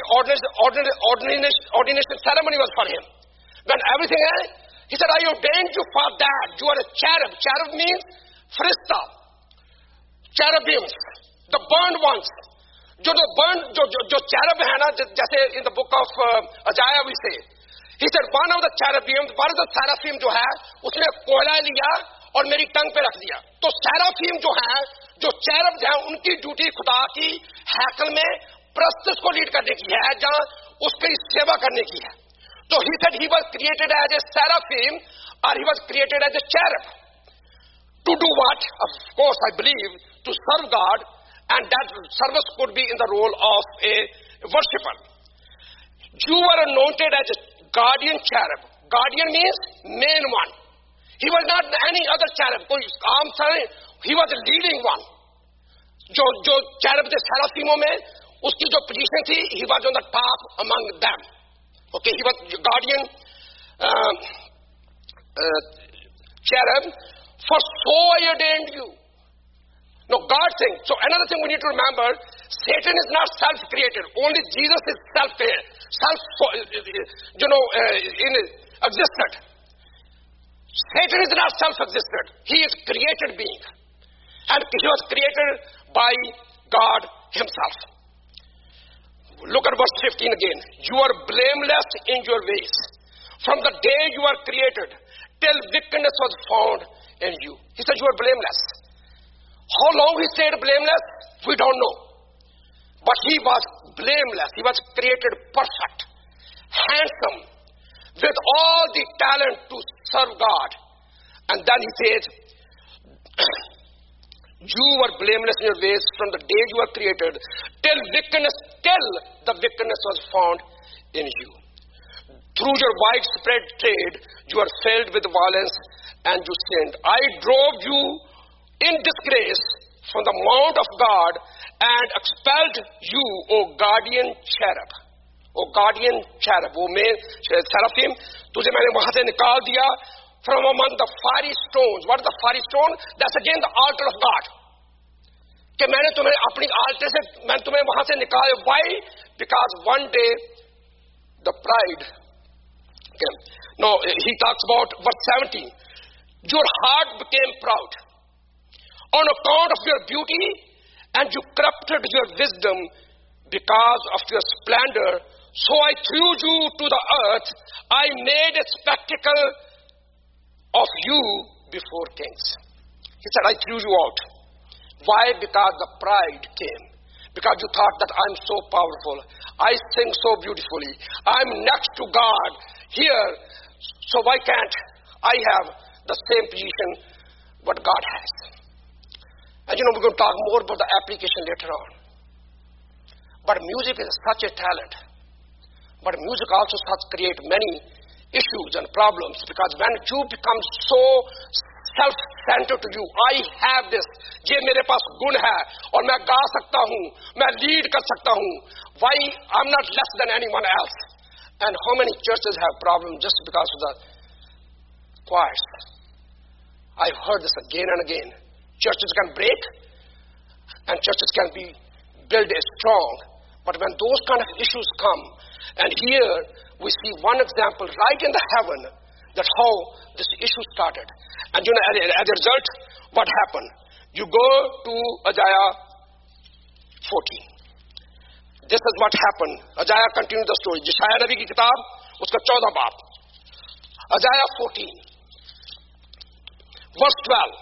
ordination ceremony was for him. When everything else, he said, I ordained you for that. You are a cherub. Cherub means Frista. Cherubims. The burned ones. जो cherub है ना, जैसे in the book of Isaiah we say, he said one of the cherubims, one of the seraphim जो है, उसने कोयला लिया और मेरी टंग पे रख दिया. तो seraphim जो है, जो cherubs हैं, उनकी ड्यूटी खुदा की हैकल में प्रस्तुत को लीड करने की है, जहाँ उसकी सेवा करने की है. So he said he was created as a seraphim, or he was created as a cherub. To do what? Of course, I believe, to serve God, and that service could be in the role of a worshipper. You were anointed as a guardian cherub. Guardian means main one. He was not any other cherub. He was the leading one. जो cherub थे seraphimों में, उसकी जो position थी, he was on the top among them. Okay, he was guardian cherub. For so I ordained you. No, God saying. So another thing we need to remember, Satan is not self-created. Only Jesus is self-created. Existed. Satan is not self-existed. He is created being. And he was created by God himself. Look at verse 15 again. You are blameless in your ways. From the day you are created, till wickedness was found in you. He said you are blameless. How long he stayed blameless, we don't know. But he was blameless. He was created perfect, handsome, with all the talent to serve God. And then he says, you were blameless in your ways from the day you were created, till the wickedness was found in you. Through your widespread trade, you are filled with violence, and you sinned. I drove you in disgrace from the mount of God and expelled you, O guardian cherub. O guardian cherub, O male seraphim, तुझे मैंने वहां से निकाल दिया from among the fiery stones. What is the fiery stone? That's again the altar of God. कि मैंने तुम्हें अपनी altar से मैंने तुम्हें वहां से निकाला. Why? Because one day the pride came. No, he talks about verse 17. Your heart became proud on account of your beauty, and you corrupted your wisdom because of your splendor. So I threw you to the earth. I made a spectacle of you before kings. He said, I threw you out. Why? Because the pride came. Because you thought that I'm so powerful. I sing so beautifully. I'm next to God here. So why can't I have the same position what God has? And we're going to talk more about the application later on. But music is such a talent. But music also starts to create many issues and problems, because when you become so self-centered to you, I have this, ये मेरे पास गुण है और मैं गा सकता हूँ, मैं lead कर सकता हूँ. Why? I'm not less than anyone else. And how many churches have problems just because of the choirs? I've heard this again and again. Churches can break and churches can be built strong. But when those kind of issues come, and here we see one example right in the heaven, that's how this issue started. And you know, as a result, what happened? You go to Isaiah 14. This is what happened. Isaiah continued the story. Jeshaiah Nabi ki kitab, uska 14 baab. Isaiah 14, verse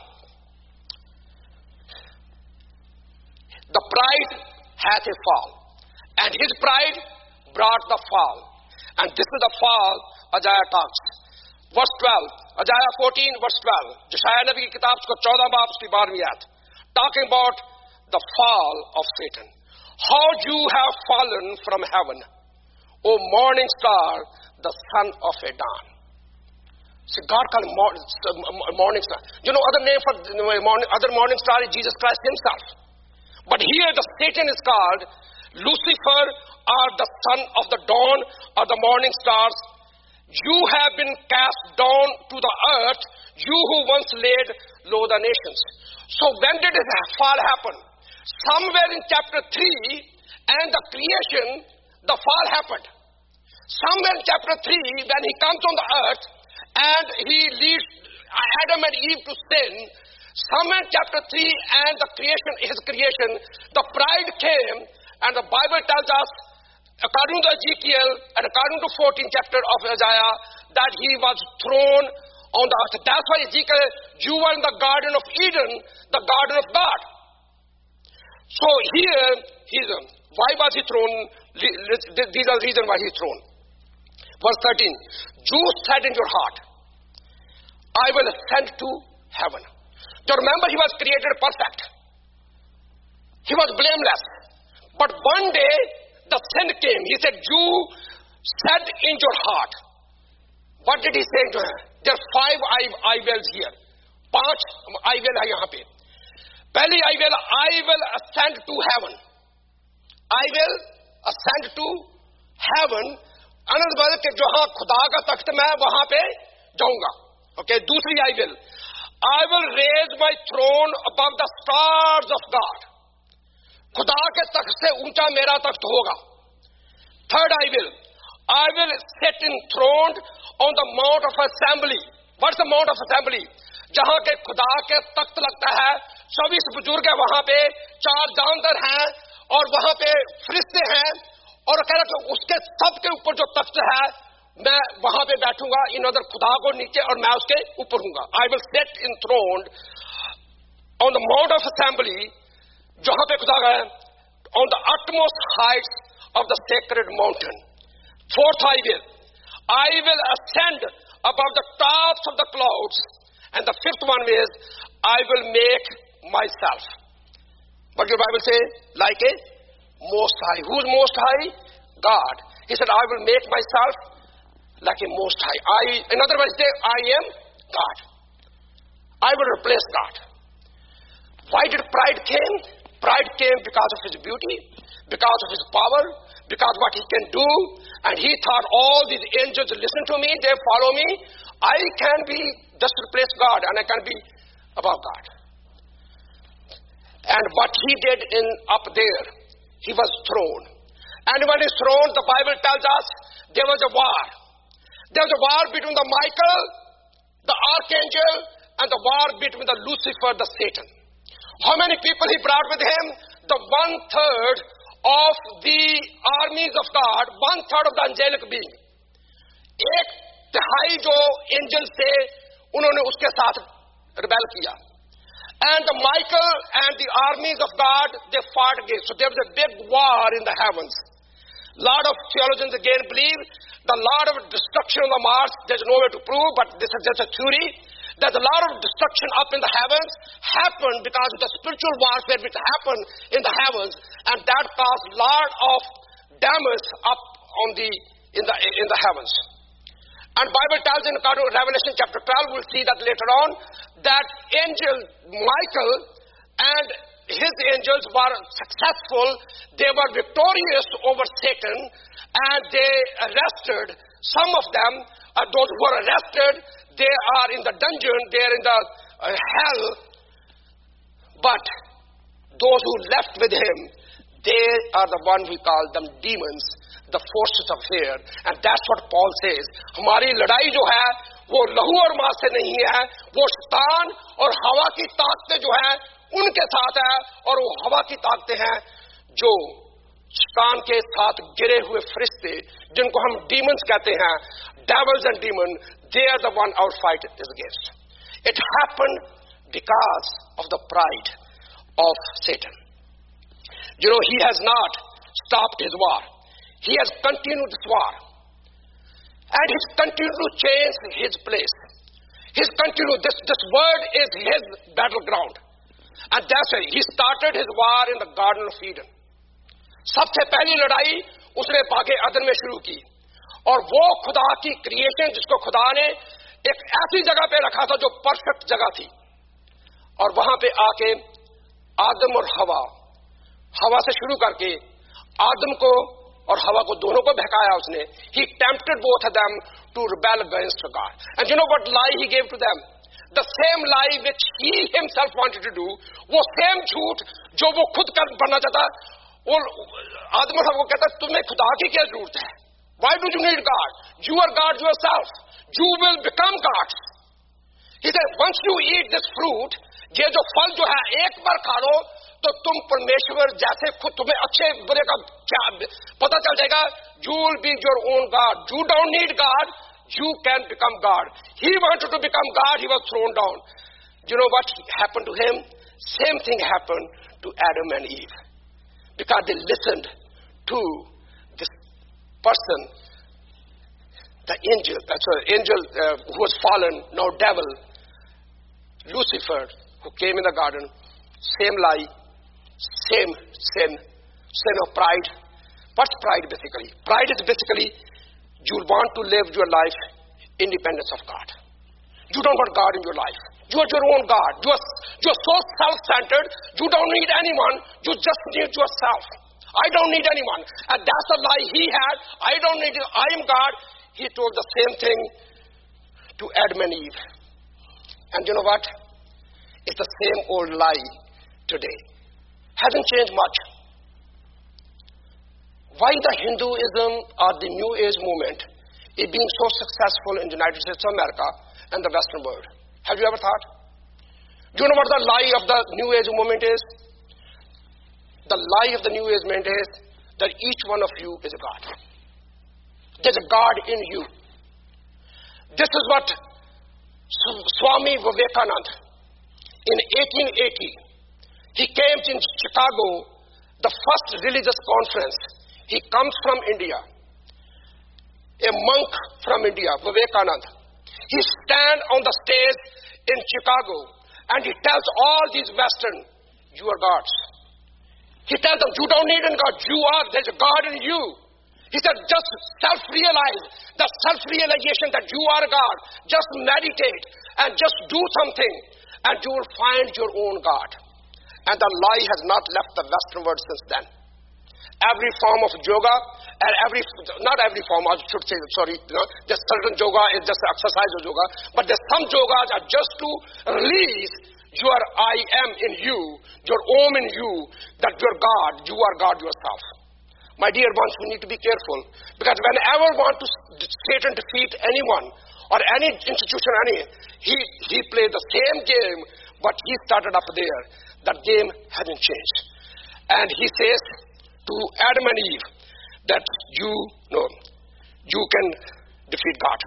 12. The pride hath a fall, and his pride brought the fall. And this is the fall Isaiah talks. Verse 12, Isaiah 14, verse 12. Jeshaiah Nabi ki kitab, uska 14 baab, uski 12वीं आयत. Talking about the fall of Satan. How you have fallen from heaven, O morning star, the son of a dawn. See, God called morning star. You know, other name for other morning star is Jesus Christ himself. But here the Satan is called Lucifer, or the son of the dawn, or the morning stars. You have been cast down to the earth, you who once laid low the nations. So when did this fall happen? Somewhere in chapter 3 and the creation, the fall happened. Somewhere in chapter 3, when he comes on the earth and he leads Adam and Eve to sin, somewhere in chapter 3 and the creation, his creation, the pride came, and the Bible tells us, according to Ezekiel and according to 14th chapter of Isaiah, that he was thrown on the earth. That's why Ezekiel, you were in the Garden of Eden, the garden of God. So here, why was he thrown? These are the reasons why he's thrown. Verse 13, you said in your heart, I will ascend to heaven. So remember, he was created perfect. He was blameless. But one day, the sin came. He said, you said in your heart. What did he say to her? There are 5 I wills here. 5 I will hai yahan pe. Pehli I will ascend to heaven. I will ascend to heaन आनंद बात के जहां खुदा का तख्त मैं वहां पे जाऊंगा. Okay, दूसरी I will raise my throne above the stars of God. खुदा के तख्त से ऊंचा मेरा तख्त होगा. Third I will sit enthroned on the mount of assembly. What's the mount of assembly? जहां के खुदा के तख्त लगता है, 24 बुजुर्ग है वहां पे, 4 जानवर हैं और वहां पे फरिश्ते हैं, और कह रहा कि उसके सब के ऊपर जो तख्त है मैं वहां पे बैठूंगा. इन अदर खुदा को नीचे और मैं उसके ऊपर हूंगा. I will sit enthroned on the mount of assembly, जहां पे खुदा है, on the utmost heights of the sacred mountain. Fourth I will ascend above the tops of the clouds. And the fifth one is, I will make myself. What does your Bible say? Like a most high. Who's most high? God. He said, I will make myself like a most high. In other words, I am God. I will replace God. Why did pride came? Pride came because of his beauty, because of his power, because what he can do. And he thought, all these angels listen to me, they follow me. I can be just replace God, and I can be above God. And what he did up there, he was thrown. And when he's thrown, the Bible tells us there was a war. There was a war between the Michael, the archangel, and the war between the Lucifer, the Satan. How many people he brought with him? The 1/3 of the armies of God, 1/3 of the angelic being. 1/3 जो angel थे, उन्होंने उसके साथ rebel किया. And the Michael and the armies of God, they fought against. So there was a big war in the heavens. Lot of theologians again believe the lot of destruction on the Mars, there's no way to prove, but this is just a theory. There's a lot of destruction up in the heavens happened because of the spiritual warfare which happened in the heavens, and that caused a lot of damage up in the heavens. And Bible tells in Revelation chapter 12, we'll see that later on, that angel Michael and his angels were successful, they were victorious over Satan, and they arrested some of them. Those who were arrested, they are in the dungeon, they are in the hell. But those who left with him, they are the ones we call them demons, the forces of fear. And that's what Paul says. हमारी लड़ाई जो है वो लहू और मांस से नहीं है, वो शैतान और हवा की ताकतें जो है उनके साथ है, और वो हवा की ताकतें हैं जो शैतान के साथ गिरे हुए फरिश्ते, जिनको हम डीमंस कहते हैं, devils and demon, they are the one our fight is against. It happened because of the pride of Satan. You know, he has not stopped his war. He has continued this war. And he's continued to change his place. He's continued, this word is his battleground. And that's why he started his war in the Garden of Eden. सबसे पहली लड़ाई उसने पाके अदन में शुरू की, और वो खुदा की क्रिएशन जिसको खुदा ने एक ऐसी जगह पे रखा था जो परफेक्ट जगह थी, और वहां पे आके आदम और हवा से शुरू करके आदम को और हवा को दोनों को बहकाया उसने. He tempted both of them to rebel against God. And you know what lie he gave to them? The same lie which he himself wanted to do, वो same झूठ जो वो खुद कर बनना चाहता, वो आदम और हवा को कहता तुम्हें खुदा की क्या जरूरत है? Why do you need God? You are God yourself. You will become God. He said, once you eat this fruit, ये जो फल जो है एक बार खा लो तो तुम परमेश्वर जैसे खुद तुम्हें अच्छे बुरे का क्या पता चल जाएगा. You will be your own God. You don't need God. You can become God. He wanted to become God. He was thrown down. You know what happened to him? Same thing happened to Adam and Eve, because they listened to this person, the angel who was fallen, now devil, Lucifer, who came in the garden. Same lie, same sin of pride. What's pride basically? Pride is basically you want to live your life independence of God. You don't want God in your life. You are your own God. You are so self-centered. You don't need anyone. You just need yourself. I don't need anyone. And that's the lie he had. I don't need it. I am God. He told the same thing to Adam and Eve. And you know what? It's the same old lie today. Hasn't changed much. Why the Hinduism or the New Age movement is being so successful in the United States of America and the Western world? Have you ever thought? Do you know what the lie of the New Age movement is? The lie of the New Age movement is that each one of you is a God. There's a God in you. This is what Swami Vivekananda, in 1880, he came to Chicago, the first religious conference. He comes from India, a monk from India, Vivekananda. He stands on the stage in Chicago and he tells all these Western, you are gods. He tells them, you don't need a God, you are, there's a God in you. He said, just self-realize, the self-realization that you are a God. Just meditate and just do something and you will find your own God. And the lie has not left the Western world since then. Every form of yoga, and not every form, I should say, sorry, there's certain yoga is just exercise of yoga, but there's some yogas are just to release your I am in you, your Om in you, that you're God, you are God yourself. My dear ones, we need to be careful, because whenever Satan defeat anyone or any institution, he played the same game, but he started up there. That game hasn't changed. And he says to Adam and Eve that you can defeat God.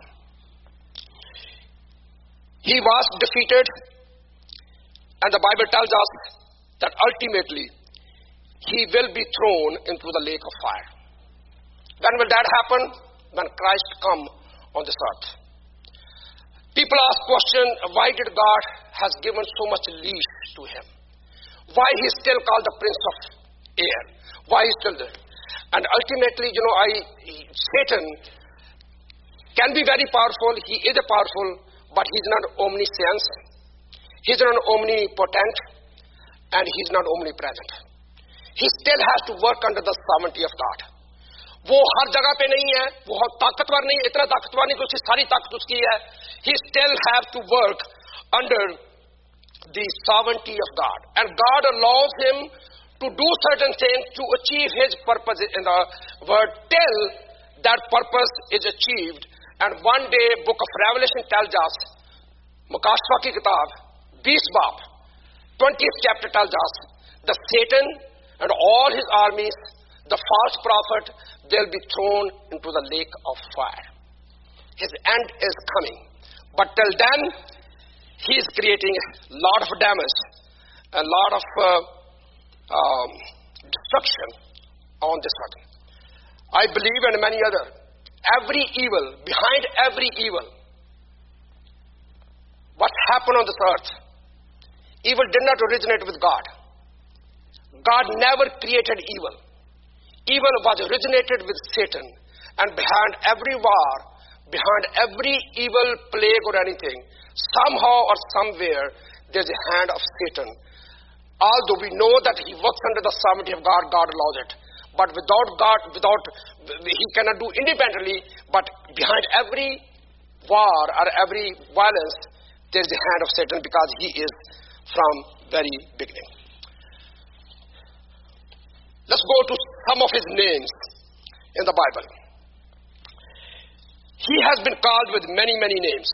He was defeated, and the Bible tells us that ultimately he will be thrown into the lake of fire. When will that happen? When Christ come on this earth. People ask question, why did God has given so much leash to him? Why he is still called the Prince of Air? Why he is still there? And ultimately, Satan can be very powerful. He is powerful, but he's not omniscient. He's not omnipotent. and He is not omnipresent. He still has to work under the sovereignty of God. वो हर जगह पे नहीं है, वो ताकतवर नहीं, इतना ताकतवर नहीं कि उसकी सारी ताकत उसकी है. He still has to work under the sovereignty of God. And God allows him to do certain things to achieve his purpose in the word till that purpose is achieved. And one day, book of Revelation tells us, Mukashfa ki kitab, 20 bab, 20th chapter tells us, that Satan and all his armies, the false prophet, they'll be thrown into the lake of fire. His end is coming. But till then, he is creating a lot of damage, a lot of destruction on this earth. I believe, and many other, every evil, behind every evil, what happened on this earth, evil did not originate with God. God never created evil. Evil was originated with Satan. And behind every war, behind every evil plague or anything, somehow or somewhere, there's a hand of Satan. Although we know that he works under the sovereignty of God, God allows it. But without God, he cannot do independently. But behind every war or every violence, there's a hand of Satan, because he is from very beginning. Let's go to some of his names in the Bible. He has been called with many, many names.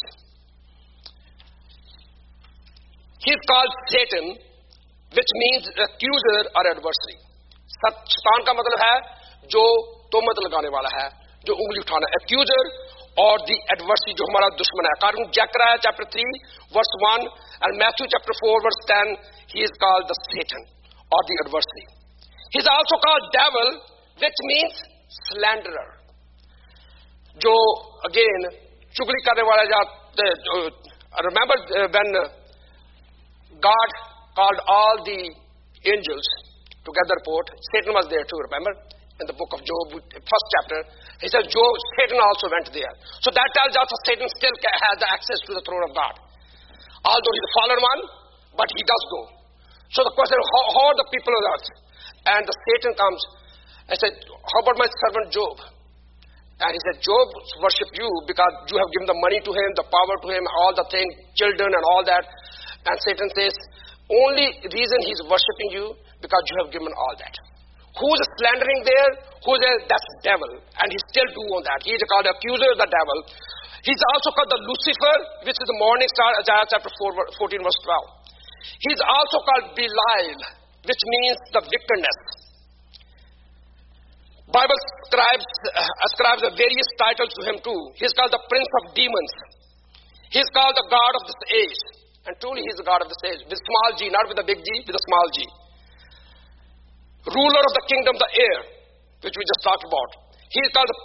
He is called Satan, which means accuser or adversary. शैतान का मतलब है जो तोहमत लगाने वाला है, जो उंगली उठाना. Accuser or the adversary, जो हमारा दुश्मन है. According to Zechariah chapter 3 verse 1 and Matthew chapter 4 verse 10, he is called the Satan or the adversary. He is also called devil, which means slanderer. जो again चुगली करने वाला जाते. Remember when God called all the angels to get the report, Satan was there too, remember? In the book of Job, first chapter, he says Satan also went there. So that tells us that Satan still has the access to the throne of God. Although he's a fallen one, but he does go. So the question, how are the people on earth? And the Satan comes and said, how about my servant Job? And he said, Job worship you because you have given the money to him, the power to him, all the things, children and all that. And Satan says, only reason he's worshipping you because you have given all that. Who's slandering there? That's the devil. And he still do on that. He is called the accuser of the devil. He's also called the Lucifer, which is the morning star, Isaiah chapter 14 verse 12. He's also called Belial, which means the wickedness. Bible ascribes the various titles to him too. He's called the prince of demons. He's called the god of this age. And truly he is the god of this age. With small g, not with a big G, with a small g. Ruler of the kingdom, the air, which we just talked about. He is called the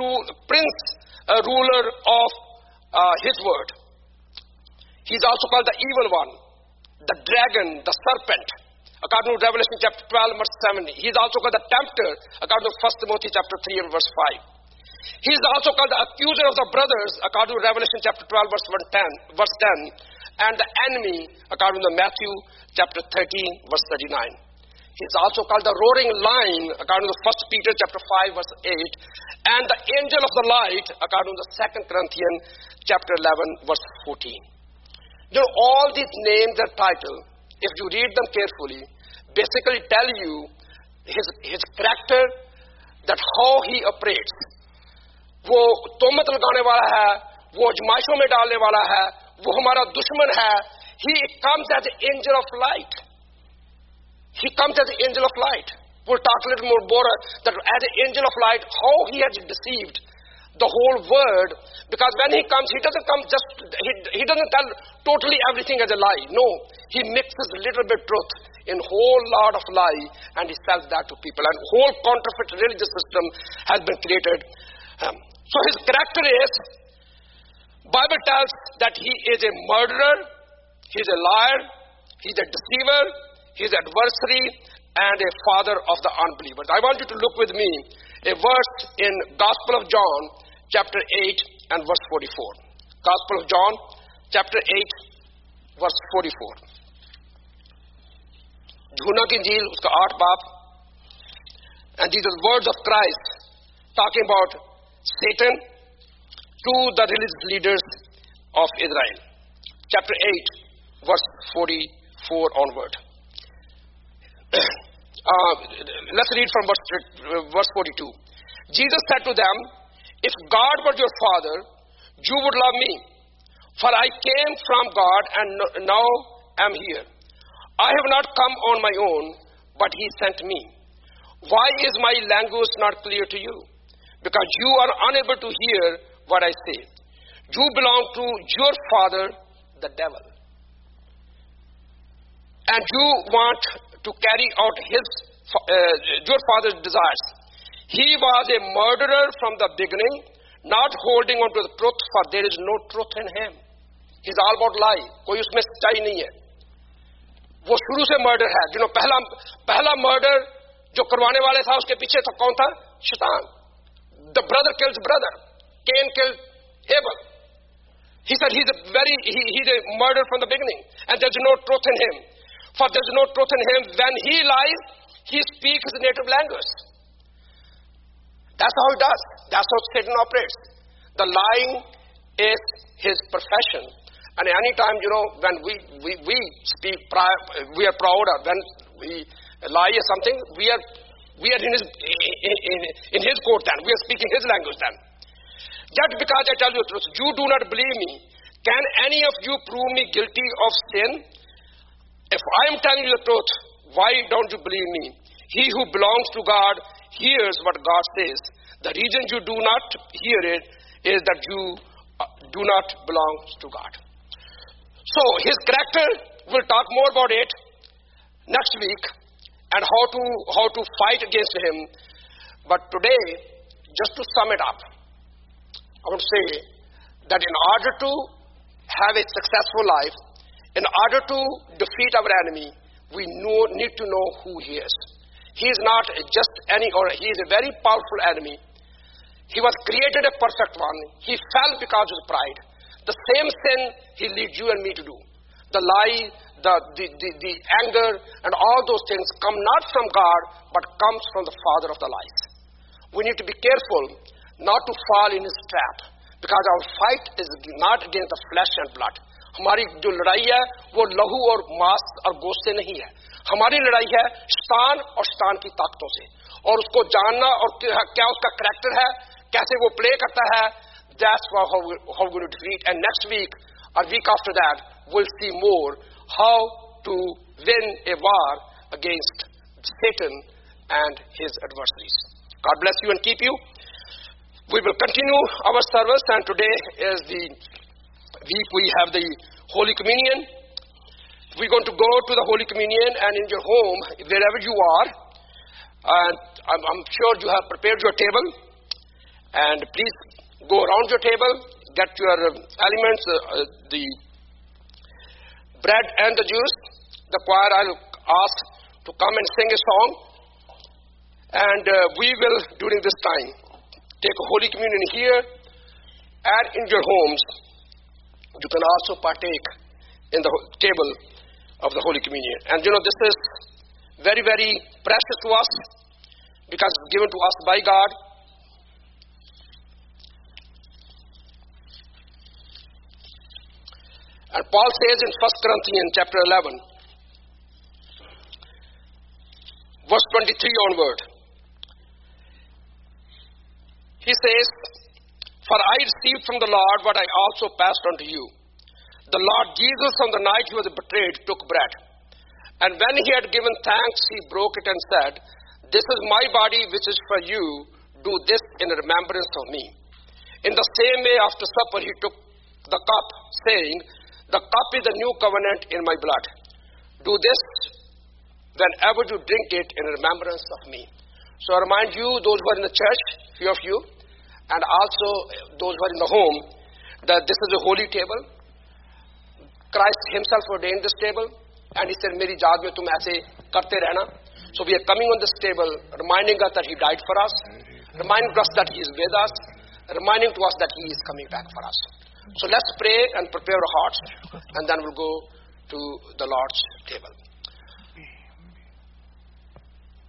ruler of his word. He's also called the evil one, the dragon, the serpent. According to Revelation chapter 12 verse 70. He is also called the tempter, according to 1 Timothy chapter 3 and verse 5. He is also called the accuser of the brothers, according to Revelation chapter 12 verse 10. And the enemy, according to Matthew chapter 13 verse 39. He is also called the roaring lion, according to 1 Peter chapter 5 verse 8. And the angel of the light, according to 2 Corinthians chapter 11 verse 14. All these names and titles, if you read them carefully, basically tell you his character, that how he operates. वो तोमत लगाने वाला है, वो आजमाइशों में डालने वाला है, वो हमारा दुश्मन है. He comes as an angel of light. He comes as an angel of light. We'll talk a little more that as an angel of light, how he has deceived the whole world. Because when he comes, he doesn't come he doesn't tell totally everything as a lie. No, he mixes a little bit truth in whole lot of lie, and he sells that to people. And whole counterfeit religious system has been created. So his character is, Bible tells that he is a murderer, he is a liar, he is a deceiver, he is an adversary, and a father of the unbelievers. I want you to look with me a verse in Gospel of John, chapter 8 and verse 44. Gospel of John, chapter 8, verse 44. यूहन्ना की इंजील उसका 8 बाब. And these are words of Christ talking about Satan to the religious leaders of Israel. Chapter 8, verse 44 onward. Let's read from verse 42. Jesus said to them, "If God were your father, you would love me, for I came from God and now am here. I have not come on my own, but he sent me. Why is my language not clear to you? Because you are unable to hear what I say. You belong to your father, the devil, and you want to carry out your father's desires. He was a murderer from the beginning, not holding on to the truth, for there is no truth in him. He's all about lie. कोई उसमें सच्चाई नहीं है. वो शुरू से murder है. जिन्हों पहला मर्डर जो करवाने वाले था उसके पीछे था कौन था? शैतान. The brother kills brother. Cain killed Abel. He said he's a murderer from the beginning, and there's no truth in him. For there's no truth in him. When he lies, he speaks his native language. That's how he does. That's how Satan operates. The lying is his profession. And any time, when we speak, we are proud, or when we lie or something, we are in his court then. We are speaking his language then. Just because I tell you the truth, you do not believe me. Can any of you prove me guilty of sin? If I am telling you the truth, why don't you believe me? He who belongs to God hears what God says. The reason you do not hear it is that you do not belong to God. So his character, we'll talk more about it next week, and how to fight against him. But today, just to sum it up, I want to say that in order to have a successful life, in order to defeat our enemy, we need to know who he is. He is not just he is a very powerful enemy. He was created a perfect one. He fell because of pride. The same sin he leads you and me to do. The lie, the anger, and all those things come not from God, but comes from the father of the lies. We need to be careful not to fall in his trap, because our fight is not against the flesh and blood. हमारी जो लड़ाई है वो लहू और मांस और गोश्त से नहीं है. हमारी लड़ाई है शैतान और शैतान की ताकतों से, और उसको जानना और क्या उसका कैरेक्टर है, कैसे वो प्ले करता है. That's how we're going to defeat. And next week or week after that, we'll see more how to win a war against Satan and his adversaries. God bless you and keep you. We will continue our service, and today is the week we have the Holy Communion. We're going to go to the Holy Communion, and in your home, wherever you are, and I'm sure you have prepared your table, and please go around your table, get your elements, the bread and the juice. The choir I'll ask to come and sing a song, and we will, during this time, take a Holy Communion here, and in your homes, you can also partake in the table of the Holy Communion. And this is very, very precious to us, because it's given to us by God. And Paul says in 1 Corinthians chapter 11, verse 23 onward, he says, "For I received from the Lord what I also passed on to you. The Lord Jesus, on the night he was betrayed, took bread. And when he had given thanks, he broke it and said, 'This is my body which is for you. Do this in remembrance of me.' In the same way, after supper, he took the cup, saying, 'The cup is the new covenant in my blood. Do this whenever you drink it in remembrance of me.'" So I remind you, those who are in the church, few of you, and also those who are in the home, that this is a holy table. Christ himself ordained this table, and he said, "Meri yaad mein tum aise karte rehna." So we are coming on this table, reminding us that he died for us, reminding us that he is with us, reminding to us that he is coming back for us. So let's pray and prepare our hearts, and then we'll go to the Lord's table.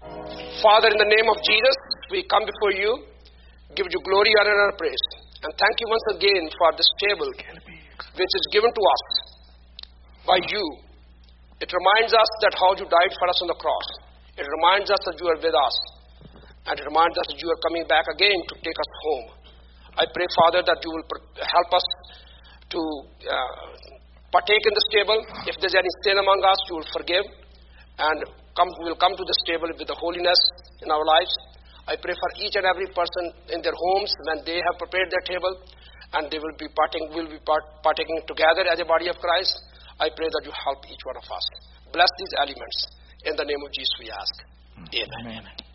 Father, in the name of Jesus, we come before you, give you glory, honor, and praise. And thank you once again for this table which is given to us by you. It reminds us that how you died for us on the cross. It reminds us that you are with us. And it reminds us that you are coming back again to take us home. I pray, Father, that you will help us to partake in this table. If there's any sin among us, you will forgive. And we will come to this table with the holiness in our lives. I pray for each and every person in their homes when they have prepared their table and they will be partaking together as a body of Christ. I pray that you help each one of us. Bless these elements. In the name of Jesus we ask. Amen. Amen.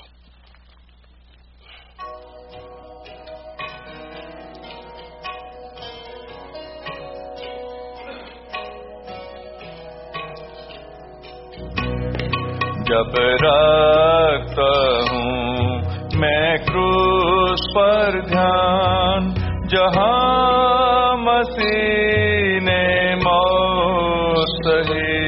जब रखता हूँ मैं क्रूस पर ध्यान, जहाँ मसीह ने मौत सही,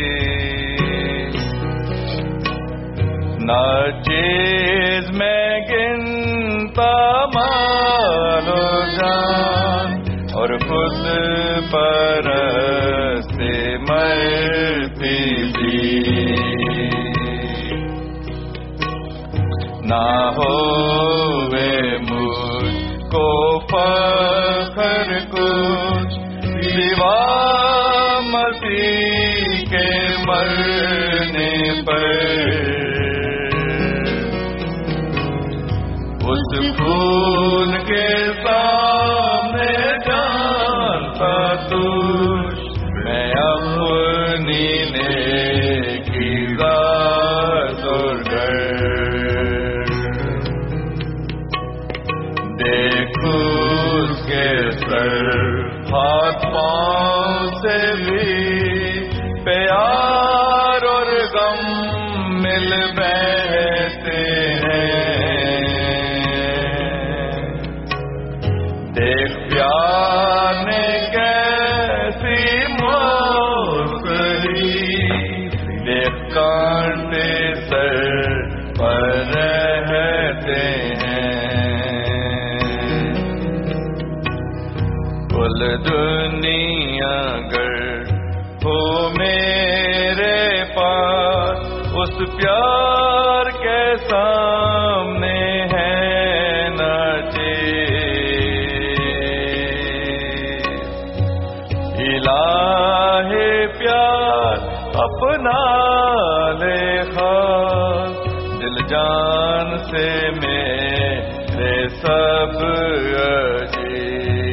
ना चीज में गिनता मानो जान, और खुद पर से मरती भी, ना होवे मुझको फख्र कुछ सिवा मसीह के मरने पर, उस खून के सामने जानता तुझ मैं अपनी नेकी ज़ात और घर, देखो उसके सर हाथ पांव से भी प्यार और गम मिल बहते हैं, देख प्यार ने कैसी मौत सही, देख कांटे सर पर रहते हैं, कुल दुनिया गर हो मेरे पास, उस प्यार के सामने है ना चीज, इलाहे प्यार अपना ले खास, दिल जान से मेरे सब अजीज।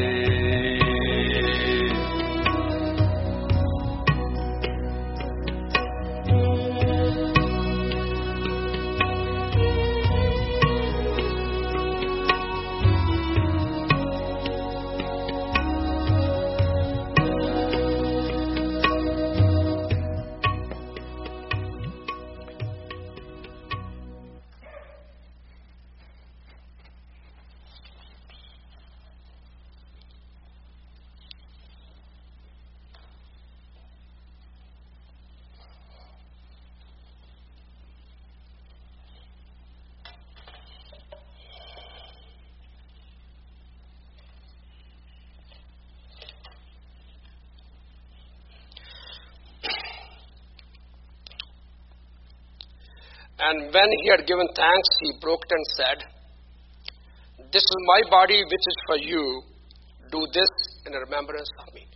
And when he had given thanks, he broke it and said, "This is my body which is for you. Do this in remembrance of me."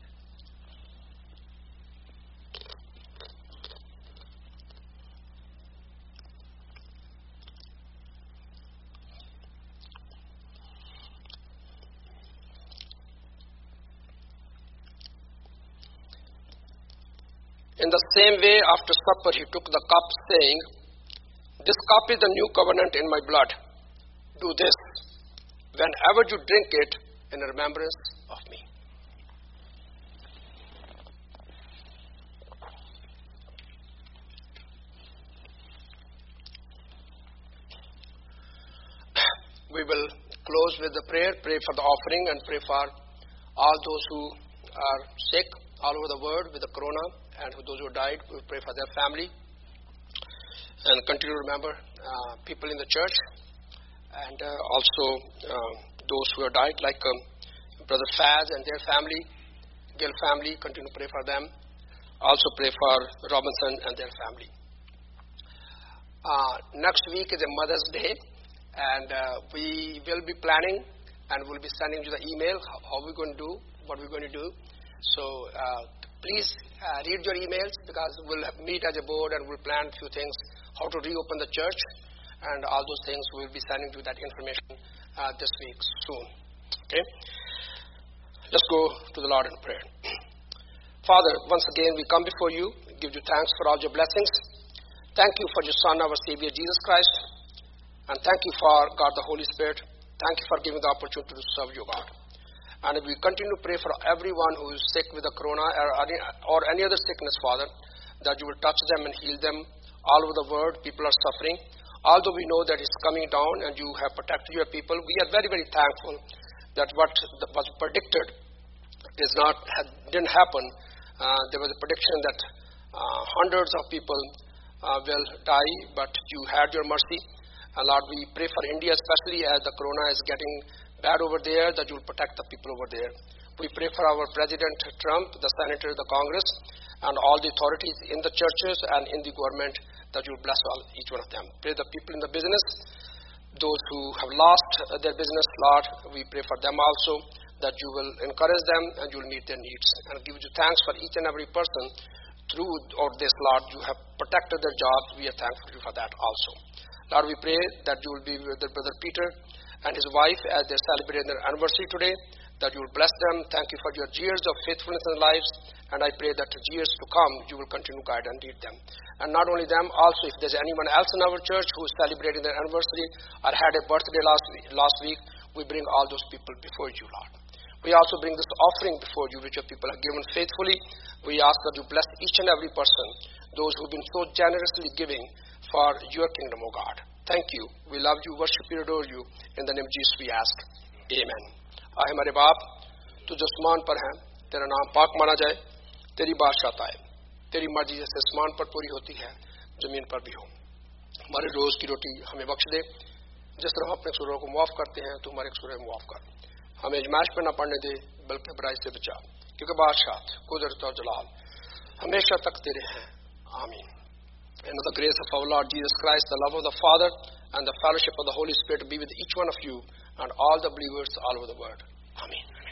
In the same way, after supper, he took the cup, saying, "This cup is the new covenant in my blood. Do this whenever you drink it in remembrance of me." We will close with the prayer, pray for the offering, and pray for all those who are sick all over the world with the corona, and those who died. We will pray for their family. and continue to remember people in the church, and also those who have died, like Brother Faz and their family, Gill family. Continue to pray for them. Also pray for Robinson and their family. Next week is a Mother's Day, and we will be planning and we'll be sending you the email how we're going to do, what we're going to do. So please read your emails, because we'll meet as a board and we'll plan a few things, how to reopen the church, and all those things. We'll be sending you that information this week soon. Okay? Let's go to the Lord in prayer. Father, once again we come before you, give you thanks for all your blessings. Thank you for your Son, our Savior, Jesus Christ. And thank you for God, the Holy Spirit. Thank you for giving the opportunity to serve you, God. And we continue to pray for everyone who is sick with the corona or any other sickness, Father, that you will touch them and heal them. All over the world, people are suffering. Although we know that it's coming down and you have protected your people, we are very, very thankful that what was predicted didn't happen. There was a prediction that hundreds of people will die, but you had your mercy. And Lord, we pray for India, especially as the corona is getting bad over there, that you will protect the people over there. We pray for our President Trump, the Senator, the Congress, and all the authorities in the churches and in the government, that you will bless each one of them. Pray the people in the business, those who have lost their business, Lord, we pray for them also, that you will encourage them and you will meet their needs. And give you thanks for each and every person through this, Lord. You have protected their jobs. We are thankful for that also. Lord, we pray that you will be with Brother Peter and his wife as they celebrate their anniversary today, that you will bless them. Thank you for your years of faithfulness in their lives, and I pray that the years to come you will continue to guide and lead them. And not only them, also if there's anyone else in our church who is celebrating their anniversary or had a birthday last week, we bring all those people before you, Lord. We also bring this offering before you, which your people have given faithfully. We ask that you bless each and every person, those who've been so generously giving for your kingdom, O God. Thank you. We love you, worship you, adore you. In the name of Jesus we ask. Amen. आए हमारे बाप, तू जो आसमान पर है, तेरा नाम पाक माना जाए, तेरी बादशाहत आए, तेरी मर्जी जैसे आसमान पर पूरी होती है, जमीन पर भी हो। हमारे रोज की रोटी हमें बख्श दे, जिस तरह हम अपने कसूरों को माफ करते हैं, तू हमारे कसूरों को माफ कर। हमें आजमाइश पर न पड़ने दे, बल्कि बुराई से बचा, क्योंकि बादशाहत, कुदरत और जलाल हमेशा तक तेरे हैं। आमीन। And the grace of our Lord Jesus Christ, the love of the Father, and the fellowship of the Holy Spirit be with each one of you and all the believers all over the world. Amen.